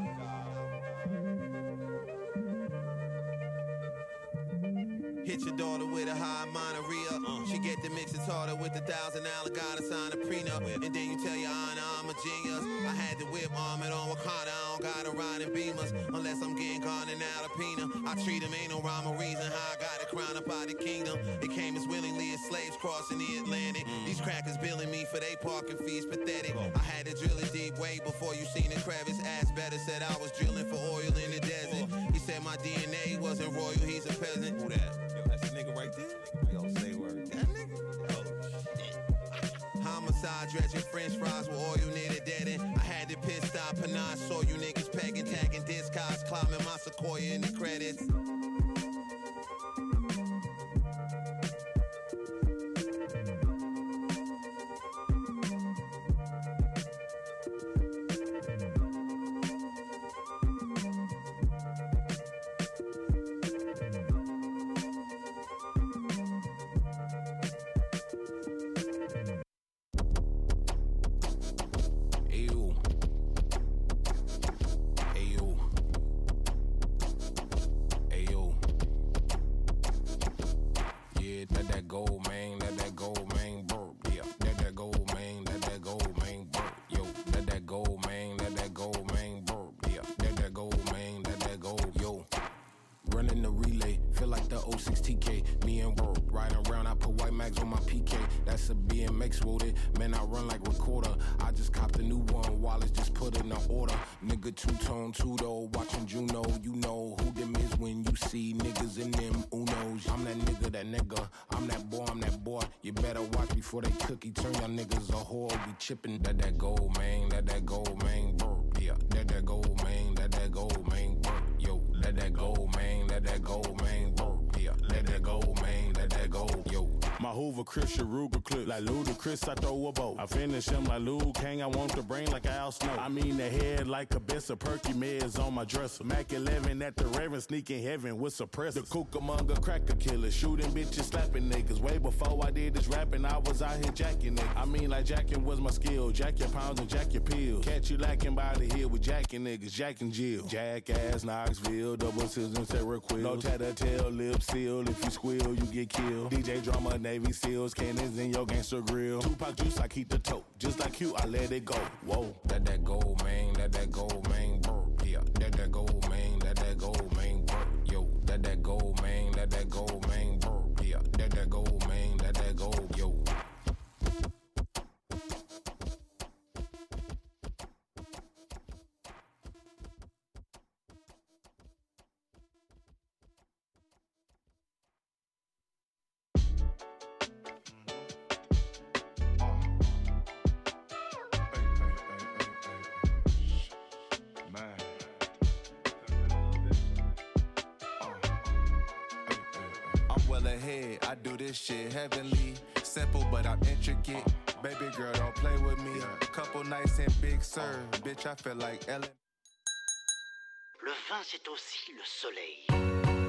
Hit your daughter with a high monoria. Uh, she get the mix harder with a thousand dollar, gotta sign a prenup. And then you tell your honor I'm a genius. I had the whip armored on Wakanda. I don't gotta ride in Beamers unless I'm getting gone in Alpina. I treat them, ain't no rhyme or reason how I got the crown up out the kingdom. It came as willingly as slaves crossing the Atlantic. Mm. These crackers billing me for they parking fees, pathetic. Oh. I had to drill it deep way before you seen the crevice. Ass better said I was drilling for oil in the desert. Oh. He said my D N A wasn't royal, he's a peasant. Who that? That's a nigga right there. Yo, say word. That nigga? Oh, shit. Homicide, dredging french fries with oil near the dead end. I had the pit stop, and I saw you niggas pegging, tagging discards, climbing my sequoia in the credits. Chipping that that gold, man, that that gold, man, bro. Yeah, that that gold, man, that that gold, man, bro. Yo, that that gold, man, that that gold, man, bro. Yeah, that that gold, man, that that gold, yo. My Hoover Chris, your Ruger clip. Like Ludacris, I throw a boat. I finish him like Luke Kang, I want the brain like Al Snow. I mean the head like a best of Perky meds on my dresser. Mac eleven at the Raven, sneaking heaven with suppressors. The Cucamonga cracker killer, shooting bitches, slapping niggas. Way before I did this rapping, I was out here jacking niggas. I mean like jacking was my skill. Jack your pounds and jack your pills. Catch you lacking by the hill with jacking niggas, Jack and Jill. Jackass, Knoxville, double scissors and Sarah Quill. No tattletale, lip seal. If you squeal, you get killed. D J Drama, Navy Seals, cannons in your gangster grill. Tupac juice, I keep the tote. Just like you, I let it go. Whoa. That that gold, man, that that gold, man, bro. Yeah, that that gold, man, that that gold, man, bro. Yo, that that gold, man, that that gold, man, bro. Yeah, that that gold, man, that that gold, yo. head. I do this shit heavenly. Simple, but I'm intricate. Baby girl, don't play with me. Couple nights in Big Sur. Bitch, I feel like Ellen. Le vin, c'est aussi le soleil.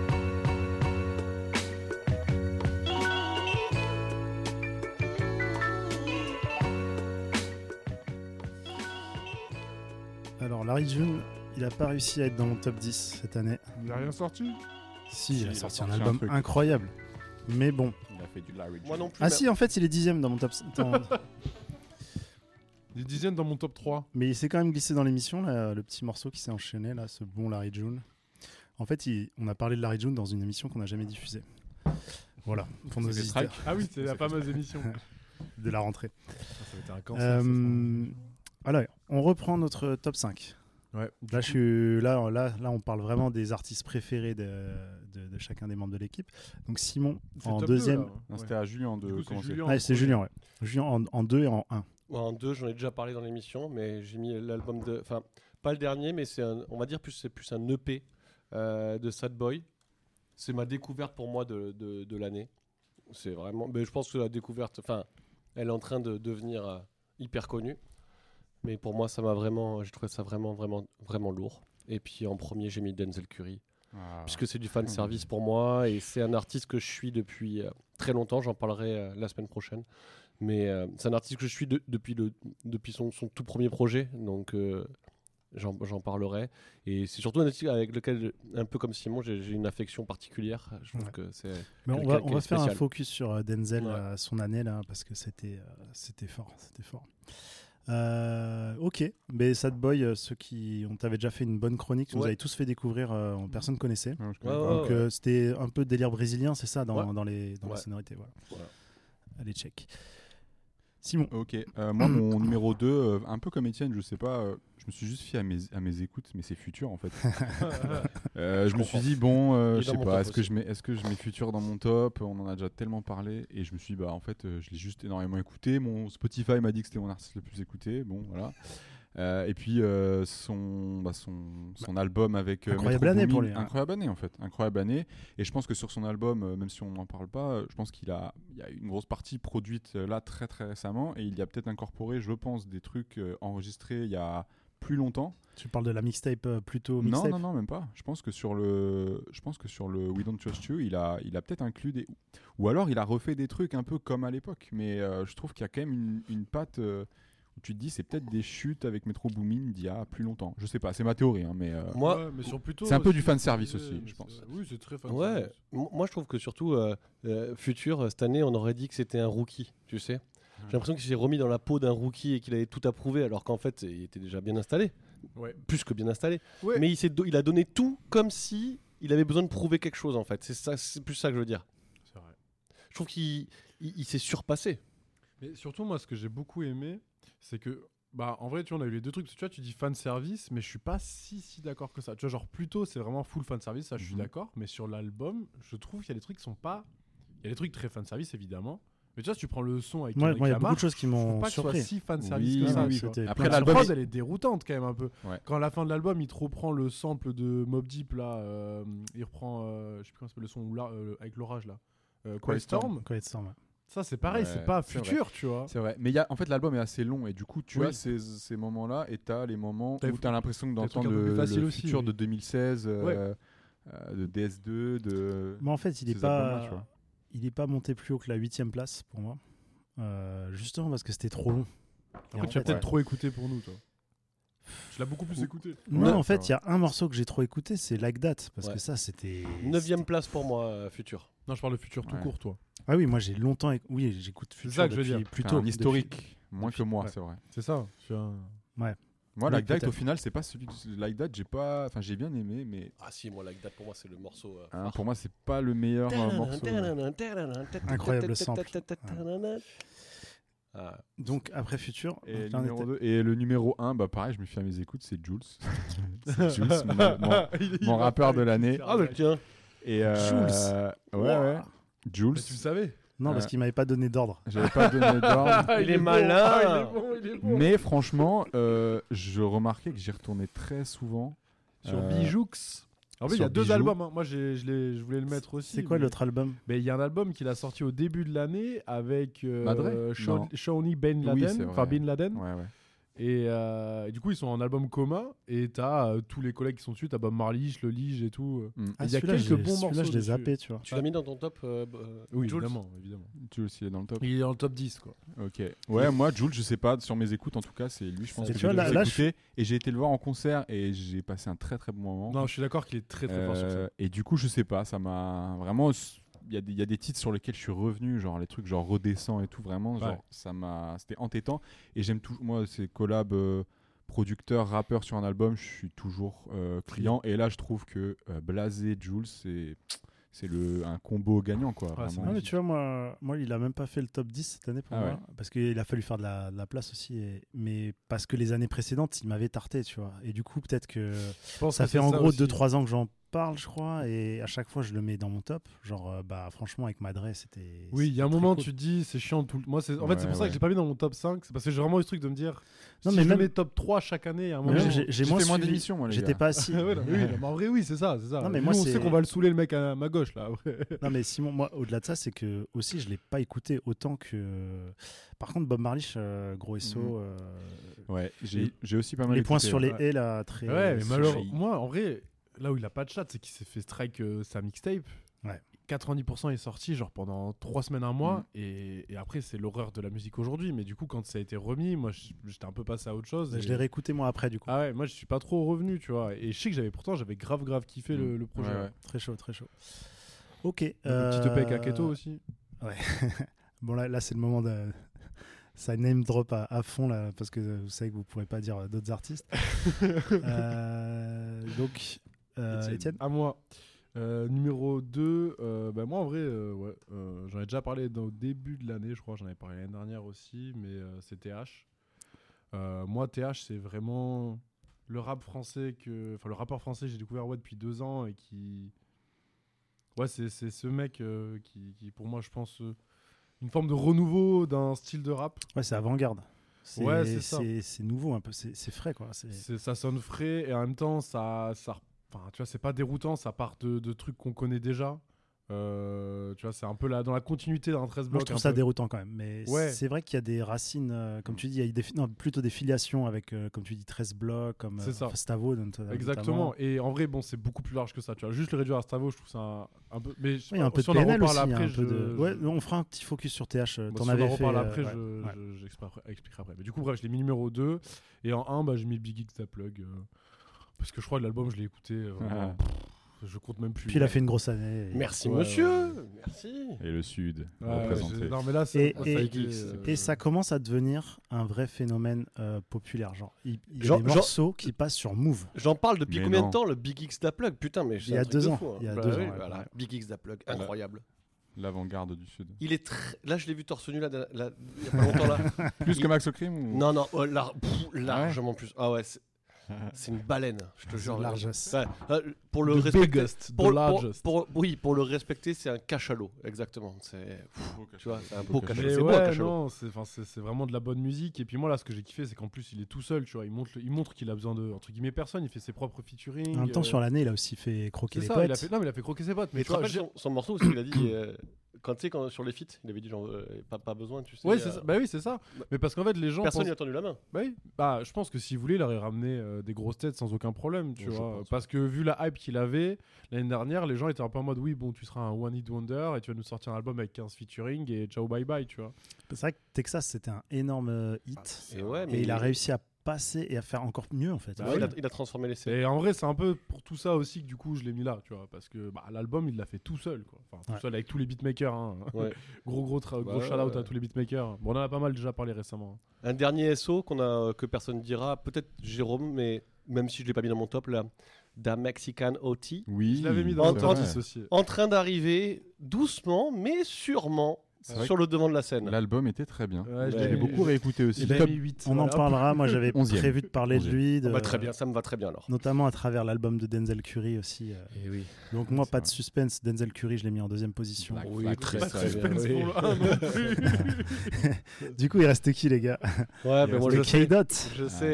Alors, Larry June, il a pas réussi à être dans mon top dix cette année. Il a rien sorti. Si, Si, il a il a sorti sorti un un album truc. incroyable. Mais bon. Il a fait du Larry Moi June. non plus. Ah mais- si, en fait, il est dixième dans mon top. dans- Il est dixième dans mon top trois. Mais il s'est quand même glissé dans l'émission, là, le petit morceau qui s'est enchaîné, là, ce bon Larry June. En fait, il- on a parlé de Larry June dans une émission qu'on n'a jamais diffusée. Voilà, pour nos C'était éditeurs Strike. Ah oui, c'est la fameuse émission. de la rentrée. Ah, ça va être un cancer. Euh, voilà, on reprend notre top cinq. ça, ouais. Du Là, coup, je suis, là, là, là, on parle vraiment des artistes préférés de, de, de chacun des membres de l'équipe. Donc Simon c'est en top deux, deuxième. là. Non, Ouais. c'était à Julien Du de coup, c'est commencer. Julien. Ah, c'est Julien, ouais. Julien en, en deux et en un. Ouais, en deux, j'en ai déjà parlé dans l'émission, mais j'ai mis l'album de. Enfin, pas le dernier, mais c'est un, on va dire plus c'est plus un E P euh, de Sad Boy. C'est ma découverte pour moi de, de, de l'année. C'est vraiment. Mais je pense que la découverte. Enfin, elle est en train de devenir euh, hyper connue. Mais pour moi, ça m'a vraiment. J'ai trouvé ça vraiment, vraiment, vraiment lourd. Et puis en premier, j'ai mis Denzel Curry. Ah. Puisque c'est du fan service pour moi et c'est un artiste que je suis depuis euh, très longtemps, j'en parlerai euh, la semaine prochaine, mais euh, c'est un artiste que je suis de- depuis, le, depuis son, son tout premier projet, donc euh, j'en, j'en parlerai, et c'est surtout un artiste avec lequel, un peu comme Simon, j'ai, j'ai une affection particulière, je trouve Ouais. que c'est... Mais on quelqu'un va, qui on est va faire un spécial. focus sur euh, Denzel, Ouais. euh, son année là, parce que c'était, euh, c'était fort, c'était fort. Euh, ok, mais Sad Boy, euh, ceux qui ont t'avait déjà fait une bonne chronique, vous Ouais. avez tous fait découvrir, euh, personne connaissait. Ouais, je connais Ouais, pas. ouais, Donc ouais. euh, c'était un peu délire brésilien, c'est ça, dans, Ouais. dans les dans Ouais. les sonorités, voilà. Voilà. Allez check. Simon. Ok, euh, moi mon numéro deux, euh, un peu comme Étienne, je sais pas, euh, je me suis juste fié à mes, à mes écoutes, mais c'est futur en fait. Euh, je me suis dit, bon, euh, Il est je dans sais mon pas, top est-ce que, aussi. je mets, est-ce que je mets futur dans mon top? On en a déjà tellement parlé, et je me suis dit, bah en fait, euh, je l'ai juste énormément écouté. Mon Spotify m'a dit que c'était mon artiste le plus écouté, bon voilà. Euh, et puis euh, son, bah, son, son album avec euh, Incroyable Metro année Boomin, pour lui, hein. incroyable année en fait, incroyable année. Et je pense que sur son album, euh, même si on n'en parle pas, euh, je pense qu'il a, il y a une grosse partie produite euh, là très très récemment, et il y a peut-être incorporé, je pense, des trucs euh, enregistrés il y a plus longtemps. Tu parles de la mixtape euh, plutôt Non, mixtape. non, non, même pas. Je pense que sur le, je pense que sur le We Don't Trust You, il a, il a peut-être inclus des, ou alors il a refait des trucs un peu comme à l'époque. Mais euh, je trouve qu'il y a quand même une, une patte euh, où tu te dis c'est peut-être des chutes avec Metro Boomin d'il y a plus longtemps. Je sais pas, c'est ma théorie, hein, mais. euh, Moi, Ouais, mais sur plutôt, c'est un peu du c'est- fan service c'est- aussi, je c'est- pense. Oui, c'est très fan Ouais, service. M- moi je trouve que surtout euh, euh, Future, euh, cette année, on aurait dit que c'était un rookie, tu sais. J'ai l'impression qu'il s'est remis dans la peau d'un rookie et qu'il avait tout approuvé, alors qu'en fait, il était déjà bien installé. Ouais. Plus que bien installé. Ouais. Mais il, s'est do- il a donné tout comme si il avait besoin de prouver quelque chose, en fait. C'est, ça, c'est plus ça que je veux dire. C'est vrai. Je trouve qu'il il, il s'est surpassé. Mais surtout, moi, ce que j'ai beaucoup aimé, c'est que, bah, en vrai, tu vois, on a eu les deux trucs. Parce que, tu vois, tu dis fan service, mais je suis pas si, si d'accord que ça. Tu vois, genre, plutôt, c'est vraiment full fan service, ça, je suis Mhm. d'accord. Mais sur l'album, je trouve qu'il y a des trucs qui sont pas. Il y a des trucs très fan service, évidemment. Mais tu vois, si tu prends le son avec Ouais, Kendrick moi, il y a Lamar, beaucoup de choses qui je trouve m'ont pas que ce soit surpris. si fan service Oui, que ça. oui, tu vois. c'était Après, plein de l'album, La il- prod, elle est déroutante quand même un peu. Ouais. Quand à la fin de l'album, il te reprend le sample de Mobb Deep là, euh, il reprend, euh, je sais plus comment ça s'appelle le son où là, euh, avec l'orage là, euh, Quiet Storm. Quiet Storm, ouais. Ça c'est pareil, Ouais, c'est pas c'est futur, tu vois. C'est vrai. Mais il y a, en fait, l'album est assez long, et du coup, tu Oui. as ces, ces moments-là, et tu as les moments T'as- où tu as l'impression des d'entendre trucs un peu le, plus faciles le aussi, futur oui. de deux mille seize, euh, euh, de D S deux, de. Mais en fait, il est ces albums-là, pas, tu vois. il est pas monté plus haut que la huitième place pour moi, Euh, justement parce que c'était trop long. Et Après en tu as fait, peut-être ouais. trop écouté pour nous, toi. Tu l'as beaucoup plus écouté. Non, Ouais, en ça fait, il y a un morceau que j'ai trop écouté, c'est Like That, parce Ouais. que ça, c'était. Neuvième place pour moi, euh, Future. Non, je parle de futur tout Ouais. court, toi. Ah oui, moi j'ai longtemps. éc- Oui, j'écoute C'est Future ça que je veux depuis dire. plus C'est tôt. un depuis- historique, moins depuis- que moi, ouais. c'est vrai. C'est ça. Tu vois. Moi, Oui, Like That, peut-être. au final, c'est pas celui que Like That, j'ai pas, enfin, j'ai bien aimé, mais Ah si, moi, Like That, pour moi, c'est le morceau... euh, hein, phare. pour moi, c'est pas le meilleur euh, morceau. Incroyable sample. Ah, Donc après Future, Et, donc là, on numéro était- deux- et le numéro un, bah pareil, je me fie à mes écoutes, c'est Jules. C'est Jules, mon, mon- Il- il mon va rappeur pas de l'année. écouter, Ah, bah tiens. Et euh, Jules. Ouais, Wow. ouais. Jules. Mais tu le savais. Non, parce Euh, qu'il m'avait pas donné d'ordre. J'avais pas donné d'ordre. Il est bon, malin. ah, il est bon, il est bon. Mais franchement, euh, je remarquais que j'y retournais très souvent. Sur Euh, Bijoux. En fait, il y sur a deux Bijou. albums. hein. Moi, j'ai, je, l'ai- je voulais le mettre aussi. C'est quoi mais- l'autre album? Mais il y a un album qu'il a sorti au début de l'année avec euh, Madre Shaun- Non. Shawnee Ben Oui, Laden, c'est enfin vrai. Bin Laden. Ouais, ouais. Et euh, du coup, ils sont en album commun. Et t'as euh, tous les collègues qui sont dessus. T'as Bob Marley, Le Lige et tout. Mm. Ah, il y a celui-là, quelques j'ai- bons celui-là, morceaux je l'ai dessus. zappé, tu vois. Tu l'as mis dans ton top euh, b- euh, Oui, Jules évidemment, évidemment. Jules aussi est dans le top. Il est dans le top dix, quoi. Ok. Ouais, moi, Jules, je sais pas, sur mes écoutes, en tout cas, c'est lui, je pense Et que tu vois, j'ai là- le plus là, écouté. Et j'ai été le voir en concert et j'ai passé un très très bon moment. Non, je suis d'accord qu'il est très très fort sur Euh, ça. et du coup, je sais pas, ça m'a vraiment. Il y, a des- il y a des titres sur lesquels je suis revenu, genre les trucs genre Redescend et tout, vraiment, genre Ouais. ça m'a. C'était entêtant. Et j'aime toujours, moi, ces collabs euh, producteurs, rappeurs sur un album, je suis toujours euh, client. Et là, je trouve que euh, Blasé, Jules, c'est. C'est le, un combo gagnant, quoi. Ah, c'est vraiment. Non, mais tu vois, moi, moi, il a même pas fait le top dix cette année pour Ah moi. ouais. Parce qu'il a fallu faire de la, de la place aussi. Et- mais parce que les années précédentes, il m'avait tarté, tu vois. Et du coup, peut-être que Je pense ça que fait c'est en gros aussi. deux trois ans que j'en parle, je crois. Et à chaque fois, je le mets dans mon top. Genre, euh, bah, franchement, avec Madre, c'était. Oui, il y a un c'était moment, très tu te dis, c'est chiant. Tout le... Moi, c'est... En fait, Ouais, c'est pour ça ouais. que je l'ai pas mis dans mon top cinq. C'est parce que j'ai vraiment eu ce truc de me dire. Non, si mais je même- le mets top trois chaque année, il y a un Mais moment. même, j'ai j'ai J'ai moins fait moins suivi. d'émissions, moi, les J'étais gars. pas assis. Ouais, non, oui, mais en vrai, oui, c'est ça, c'est ça. Non, mais Nous, moi, on c'est- sait qu'on va le saouler le mec à ma gauche là. ouais. Non, mais Simon, moi, au-delà de ça, c'est que aussi, je l'ai pas écouté autant que. Par contre, Bob Marley, euh, gros S O. Mhm. euh, Ouais, j'ai, j'ai aussi pas mal les points écouté, sur les ouais. et là, très. Ouais, mais sur- malheureusement, moi, en vrai, là où il a pas de chat, c'est qu'il s'est fait strike euh, sa mixtape. Ouais. quatre-vingt-dix pour cent est sorti genre pendant trois semaines, un mois. Mm. Et, et après, c'est l'horreur de la musique aujourd'hui. Mais du coup, quand ça a été remis, moi, je- j'étais un peu passé à autre chose. Je et- l'ai réécouté moi après, du coup. Ah ouais, moi, je suis pas trop revenu, tu vois. Et je sais que j'avais pourtant, j'avais grave, grave kiffé le, le projet. Ouais, ouais. Très chaud, très chaud. Ok. Le euh, petit E P avec Aketo aussi. Ouais. Bon, là, là c'est le moment de. Ça name drop à, à fond, là, parce que vous savez que vous pourrez pas dire euh, d'autres artistes. Euh, donc, euh, Étienne. Étienne. À moi. Euh, numéro deux, euh, bah moi en vrai, euh, ouais, euh, j'en ai déjà parlé dans- au début de l'année, je crois, j'en avais parlé l'année dernière aussi, mais euh, c'est T H. Euh, moi, T H, c'est vraiment le rap français que, enfin le rappeur français que j'ai découvert ouais, depuis deux ans et qui, ouais, c'est, c'est ce mec euh, qui, qui, pour moi, je pense, euh, une forme de renouveau d'un style de rap. Ouais, c'est avant-garde. C'est, Ouais, c'est ça. c'est, c'est nouveau un peu, c'est, c'est frais, quoi. C'est... C'est- ça sonne frais et en même temps, ça, ça, enfin, tu vois, c'est pas déroutant, ça part de, de trucs qu'on connaît déjà. Euh, tu vois, c'est un peu là dans la continuité d'un treize blocs. Moi, je trouve un ça peu. déroutant quand même. Mais Ouais. c'est vrai qu'il y a des racines, euh, comme tu dis, il y a des, fi- non, plutôt des filiations avec, euh, comme tu dis, treize blocs, comme C'est euh, ça. enfin, Stavo. not- Exactement. notamment. Et en vrai, bon, c'est beaucoup plus large que ça. Tu vois, juste le réduire à Stavo, je trouve ça un, un peu. Mais je- Oui, il y a un peu si de on en P N L reparle aussi. il y a après, un peu je- de... je- Ouais, on fera un petit focus sur T H. euh, Bah, T'en si on avais en fait. reparle euh, après, ouais, je, ouais. je- j'expliquerai j'expliquerai après. Mais du coup, bref, je l'ai mis numéro deux. Et en un, bah, j'ai mis le Big X Da Plug. euh, parce que je crois que l'album, je l'ai écouté. euh, vraiment, Ah. pff, je compte même plus. Puis il a fait une grosse année. et- Merci Ouais, monsieur, ouais. merci. Et le Sud, Ouais, ouais, représenté. j'ai- non, mais là, c'est. Et, ça a et- été, et- euh, et ça commence à devenir un vrai phénomène euh, populaire. Genre, il, il y a Genre- des genre- morceaux qui passent sur Move. J'en parle depuis Mais combien non. de temps le Big X Da Plug? Putain, mais c'est Il y un a truc deux de ans. fou, hein. Il y a Bah deux oui, ans, ouais, voilà. ouais. Big X Da Plug, incroyable. L'avant-garde du Sud. Il est tr- là, je l'ai vu torse nu là, là, là, il y a pas longtemps là. Plus Il- que Max O'Crim ou... Non, non, oh, lar- pff, largement plus. Ah ouais, c'est, Ah. c'est une baleine, je te jure. largesse. Ouais, euh, pour le The respecter, biggest, pour, the pour- largest. pour- oui, pour le respecter, c'est un cachalot, exactement. C'est, pff, tu vois, c'est un beau cachalot. Mais C'est beau un ouais, cachalot. non, c'est, enfin, c'est, c'est vraiment de la bonne musique. Et puis moi, là, ce que j'ai kiffé, c'est qu'en plus, il est tout seul, tu vois. Il montre, le- il montre qu'il a besoin de, entre guillemets, personne. Il fait ses propres featuring. En même temps, euh, sur l'année, il a aussi fait croquer c'est les ça, potes. il a fait, non, mais il a fait croquer ses potes. Mais Mais tu tu te vois, rappelles j'ai- son, son morceau aussi, il a dit, euh, quand tu sais, quand, sur les feats, il avait dit genre, euh, pas, pas besoin, tu sais. Ouais, euh, c'est ça. Bah oui, c'est ça. Mais parce qu'en fait, les gens. Personne pensent- n'y a tendu la main. Bah oui. Bah, je pense que s'il voulait, il aurait ramené euh, des grosses têtes sans aucun problème, tu Ouais, je vois. pense. Parce que vu la hype qu'il avait l'année dernière, les gens étaient un peu en mode oui, bon, tu seras un one hit wonder et tu vas nous sortir un album avec quinze featuring et ciao bye bye, tu vois. C'est vrai que Texas, c'était un énorme euh, hit. Et ouais, mais et il a réussi à passer et à faire encore mieux, en fait. Bah Ouais, oui. il, a, il a transformé les scènes. Et en vrai, c'est un peu pour tout ça aussi que du coup, je l'ai mis là, tu vois. Parce que bah, l'album, il l'a fait tout seul, quoi. Enfin, tout Ouais. seul avec tous les beatmakers. Hein. Ouais. gros, gros, tra- Bah gros ouais, shout-out ouais. à tous les beatmakers. Bon, on en a pas mal déjà parlé récemment. Un dernier S O qu'on a, que personne dira, peut-être Jérôme, mais même si je l'ai pas mis dans mon top là, Da Mexican O T, Oui. Je l'avais mis dans En- le en- top dix aussi. en train d'arriver doucement, mais sûrement C'est vrai sur le devant de la scène. L'album était très bien. Ouais, je Ouais. J'ai l'ai beaucoup réécouté aussi. Eh ben, Top- mis huit. On en Voilà. parlera. Moi, j'avais Onzième. prévu de parler de Onzième. lui. de- Ah bah, très bien, ça me va très bien alors. Notamment à travers l'album de Denzel Curry aussi. euh. Et oui. Donc, moi, C'est pas de vrai. suspense. Denzel Curry, je l'ai mis en deuxième position. Black Oui, Flag, très, Pas très de bien, suspense oui. pour le un non plus. Du coup, il reste qui, les gars? Ouais, Il mais moi Le je sais. K-Dot. Je sais.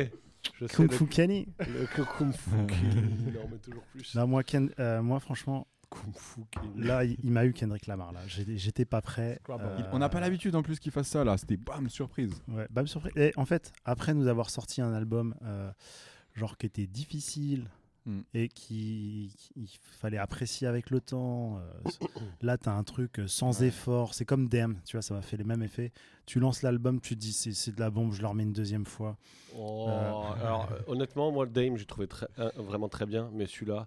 Je sais Kung le- Fu Kenny. Le que Kung Fu Kenny. Non, mais toujours plus. Non, moi, Ken- euh, moi franchement, Kung Fu Kenny. là, il, il m'a eu Kendrick Lamar. Là, J'ai- j'étais pas prêt. Scrabble. Il- On n'a pas l'habitude en plus qu'il fasse ça là, c'était bam, surprise. Ouais, bah, me surpris. Et en fait, après nous avoir sorti un album euh, genre qui était difficile Mm. et qui qu'il fallait apprécier avec le temps, euh, là t'as un truc euh, sans Ouais. effort. C'est comme Damn, tu vois, ça m'a fait les mêmes effets. Tu lances l'album, tu te dis c'est, c'est de la bombe, je le remets une deuxième fois. Oh, Euh. alors, euh, honnêtement, moi, Dame, j'ai trouvé très, euh, vraiment très bien, mais celui-là,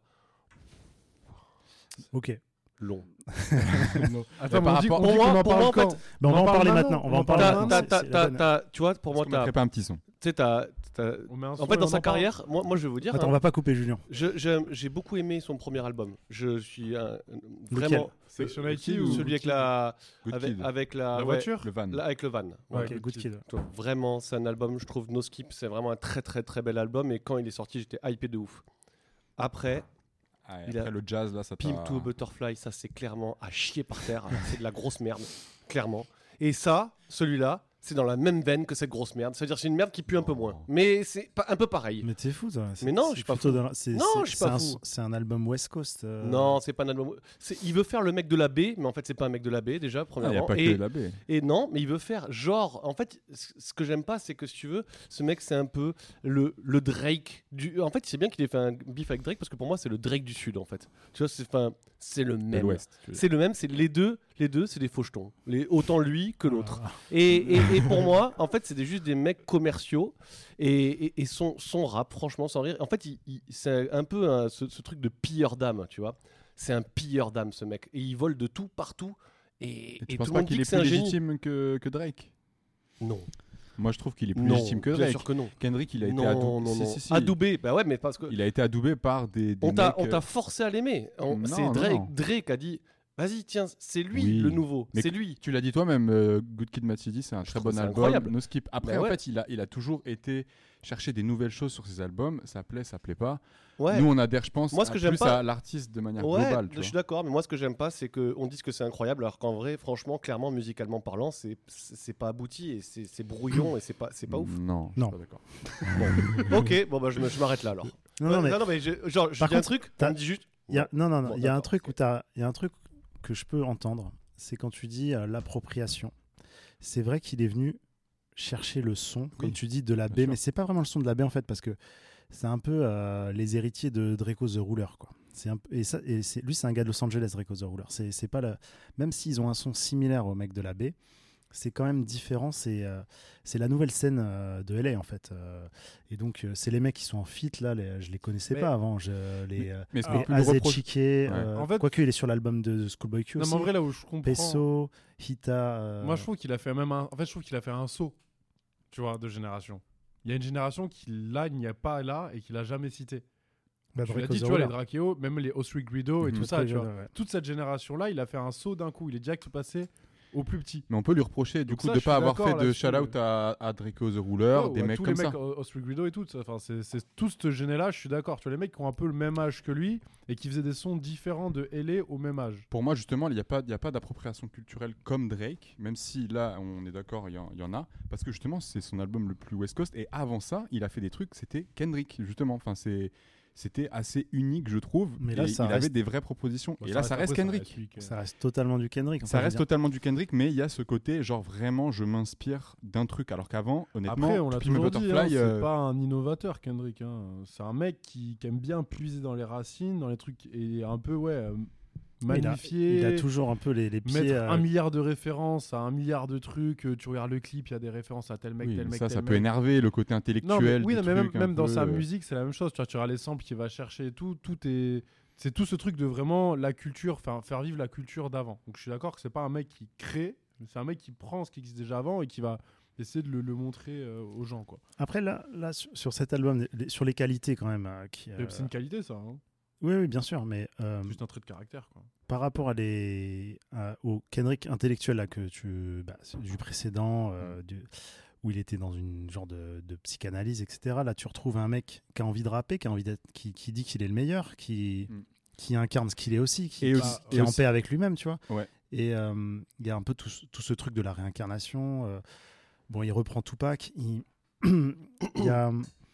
Ok. long. Attends, par on dit, rapport- on Pour dit moi- qu'on en pour parle moi, en quand fait- Bah, on, va en parler maintenant, maintenant. On va en parler T'as- maintenant. t'as- c'est- t'as- c'est la t'as- bonne- t'as- tu vois, pour moi, Est-ce qu'on t'as- mettrait pas un petit son? tu sais, t'as- t'as- On met un son en et fait, on dans en sa parle. carrière, moi, moi, je vais vous dire, Attends, hein, on va pas couper Julien. je- j'aime- j'ai beaucoup aimé son premier album. Je suis un- Lequel vraiment Section le- eighty ou celui avec la, Good avec, Kid. avec la, La ouais, voiture Le van. la- avec le van. Ouais, Ok, Good Good Kid. Kid. Donc, vraiment, c'est un album, je trouve, No Skip, c'est vraiment un très très très bel album. Et quand il est sorti, j'étais hypé de ouf. Après, Ah, et Il après a- le jazz là, ça t'a- Pimp to a Butterfly, ça c'est clairement à chier par terre. C'est de la grosse merde, clairement. Et ça, celui-là, c'est dans la même veine que cette grosse merde. C'est-à-dire c'est une merde qui pue un peu moins. Mais c'est pas, un peu pareil. Mais t'es fou, toi. C'est- Mais non, c'est je suis pas plutôt fou. dans la- c'est- Non, c'est- je suis c'est pas un- fou. C'est un album West Coast. euh, Non, c'est pas un album. c'est- Il veut faire le mec de la baie, mais en fait, c'est pas un mec de la baie déjà, Ah, il n'y a premièrement. pas et, que la baie. et non, mais il veut faire genre. En fait, c- ce que j'aime pas, c'est que si tu veux, ce mec, c'est un peu le, le Drake du. En fait, c'est bien qu'il ait fait un bif avec Drake parce que pour moi, c'est le Drake du Sud, en fait. Tu vois, c'est enfin, c'est le De même. l'Ouest. tu veux dire. C'est le même, c'est les deux, les deux, c'est des fauchetons. Les, autant lui que l'autre. Ah. Et, et- et pour moi, en fait, c'est des- juste des mecs commerciaux. Et, et- et son, son rap, franchement, sans rire. En fait, il- il- c'est un peu un- ce, ce truc de pilleur d'âme, tu vois. C'est un pilleur d'âme, ce mec. Et il vole de tout, partout. Et, Et et tu tout penses le pas monde dit qu'il que est c'est plus un génie. légitime que, que Drake? Non. Moi je trouve qu'il est plus Non, légitime que bien Drake. sûr que non. Kendrick il a été Non, adou- non, si, non. si, si. Adoubé, bah ouais, mais parce que. Il a été adoubé par des, des On t'a, mecs, on euh, t'a forcé à l'aimer. On- Non, c'est non, Drake, non. Drake a dit vas-y, tiens, c'est lui Oui. le nouveau. Mais C'est lui. Tu l'as dit toi-même, euh, Good Kid, Mad City, c'est un Je très trouve bon ça album. incroyable. No Skip. Après, Bah en ouais. fait, il a, il a toujours été chercher des nouvelles choses sur ses albums. Ça plaît, ça plaît pas. Ouais. Nous, on adhère, je pense, Moi, ce à que j'aime plus pas- à l'artiste de manière Ouais, globale. Tu je vois. suis d'accord, mais moi ce que j'aime pas, c'est qu'on dise que c'est incroyable, alors qu'en vrai, franchement, clairement, musicalement parlant, c'est c'est c'est pas abouti et c'est c'est brouillon et c'est pas c'est pas ouf. Non, je Non. suis pas d'accord. Ok, bon bah je me- je m'arrête là alors. Non, Ouais, non, mais non, non, mais je- genre je Par dis un contre, truc, t'as- on me dit juste. il y a, non, non, non. Bon, Il y a un d'accord, truc ok. où t'as, il y a un truc que je peux entendre, c'est quand tu dis euh, l'appropriation. C'est vrai qu'il est venu chercher le son, comme Oui, tu dis, de la bien baie, sûr. mais c'est pas vraiment le son de la baie en fait, parce que c'est un peu euh, les héritiers de Draco the Ruler, quoi. C'est un peu, et ça, et c'est, lui, c'est un gars de Los Angeles, Draco the Ruler. C'est, c'est pas la, même s'ils ont un son similaire au mec de la baie, c'est quand même différent. C'est, euh, c'est la nouvelle scène euh, de L A en fait. Euh, et donc, euh, c'est les mecs qui sont en feat là. Les, je les connaissais Mais- pas avant. Je, les euh, Mais est-ce les qu'on peut lui A Z reprocher- Chique, euh, En fait- quoique il est sur l'album de Schoolboy Q Non, aussi. mais en vrai, là où je comprends. Peso, Hita. euh, Moi, je trouve qu'il a fait même un. En fait, je trouve qu'il a fait un saut, tu vois, de génération. Il y a une génération qui, là, il n'y a pas là et qu'il a jamais cité. bah, Tu l'as Draco dit, the tu vois, les Ruler. Drakeo, même les Osric Guido et Mhm. tout ça, Très tu jeune, vois. ouais. Toute cette génération-là, il a fait un saut d'un coup. Il est direct passé au plus petit. Mais on peut lui reprocher du Donc coup ça, de je suis pas avoir d'accord fait de là-dessus. shout-out à, à Draco the Ruler, Ouais, des ouais, mecs tous comme les ça. mecs, O- Osric Guido et tout. ça, Enfin, c'est c'est tout ce géné-là, je suis d'accord. Tu vois, les mecs qui ont un peu le même âge que lui et qui faisaient des sons différents de L A au même âge. Pour moi, justement, il n'y a pas, il y a pas d'appropriation culturelle comme Drake, même si là, on est d'accord, il y, en- il y en a, parce que justement, c'est son album le plus West Coast. Et avant ça, il a fait des trucs, c'était Kendrick, justement. Enfin, c'est, c'était assez unique, je trouve. Mais là, et ça il avait reste- des vraies propositions. Bon, et là, ça reste après, Kendrick. lui qui- Ça reste totalement du Kendrick. Enfin, Ça je veux reste dire, totalement du Kendrick, mais il y a ce côté, genre vraiment, je m'inspire d'un truc. Alors qu'avant, honnêtement, Après, on l'a Pimp My toujours dit, hein, Butterfly, c'est euh, pas un innovateur, Kendrick. hein. C'est un mec qui, qui aime bien puiser dans les racines, dans les trucs, et un peu, ouais, euh, il a, magnifier. il a toujours un peu les, les pieds. Mettre euh, un milliard de références à un milliard de trucs. euh, Tu regardes le clip, il y a des références à tel mec, oui, tel mec, ça, tel ça mec. peut énerver le côté Non, mais, intellectuel. oui, du non, mais même, truc, un même dans peu, sa euh, musique, c'est la même chose. Tu vois, tu regardes les samples qu'il va chercher et tout. Tout est. C'est tout ce truc de vraiment la culture, enfin faire vivre la culture d'avant. Donc je suis d'accord que c'est pas un mec qui crée, c'est un mec qui prend ce qui existe déjà avant et qui va essayer de le, le montrer euh, aux gens, quoi. Après, là, là sur, sur cet album, les- sur les qualités quand même. euh, qui, Et euh, C'est une qualité, ça. hein. Oui, oui, bien sûr. Mais euh, Juste un trait de caractère, quoi. par rapport à les, à- au Kendrick intellectuel là, que tu, bah, du précédent, euh, du- où il était dans une genre de, de psychanalyse, et cetera. Là, tu retrouves un mec qui a envie de rapper, qui, a envie d'être, qui, qui dit qu'il est le meilleur, qui, Mm. qui incarne ce qu'il est aussi, qui, Et qui- aussi- qui et est en aussi- paix avec lui-même, tu vois. Ouais. Et euh, il y a un peu tout, ce- tout ce truc de la réincarnation. euh, bon, il reprend Tupac. Il, il y a,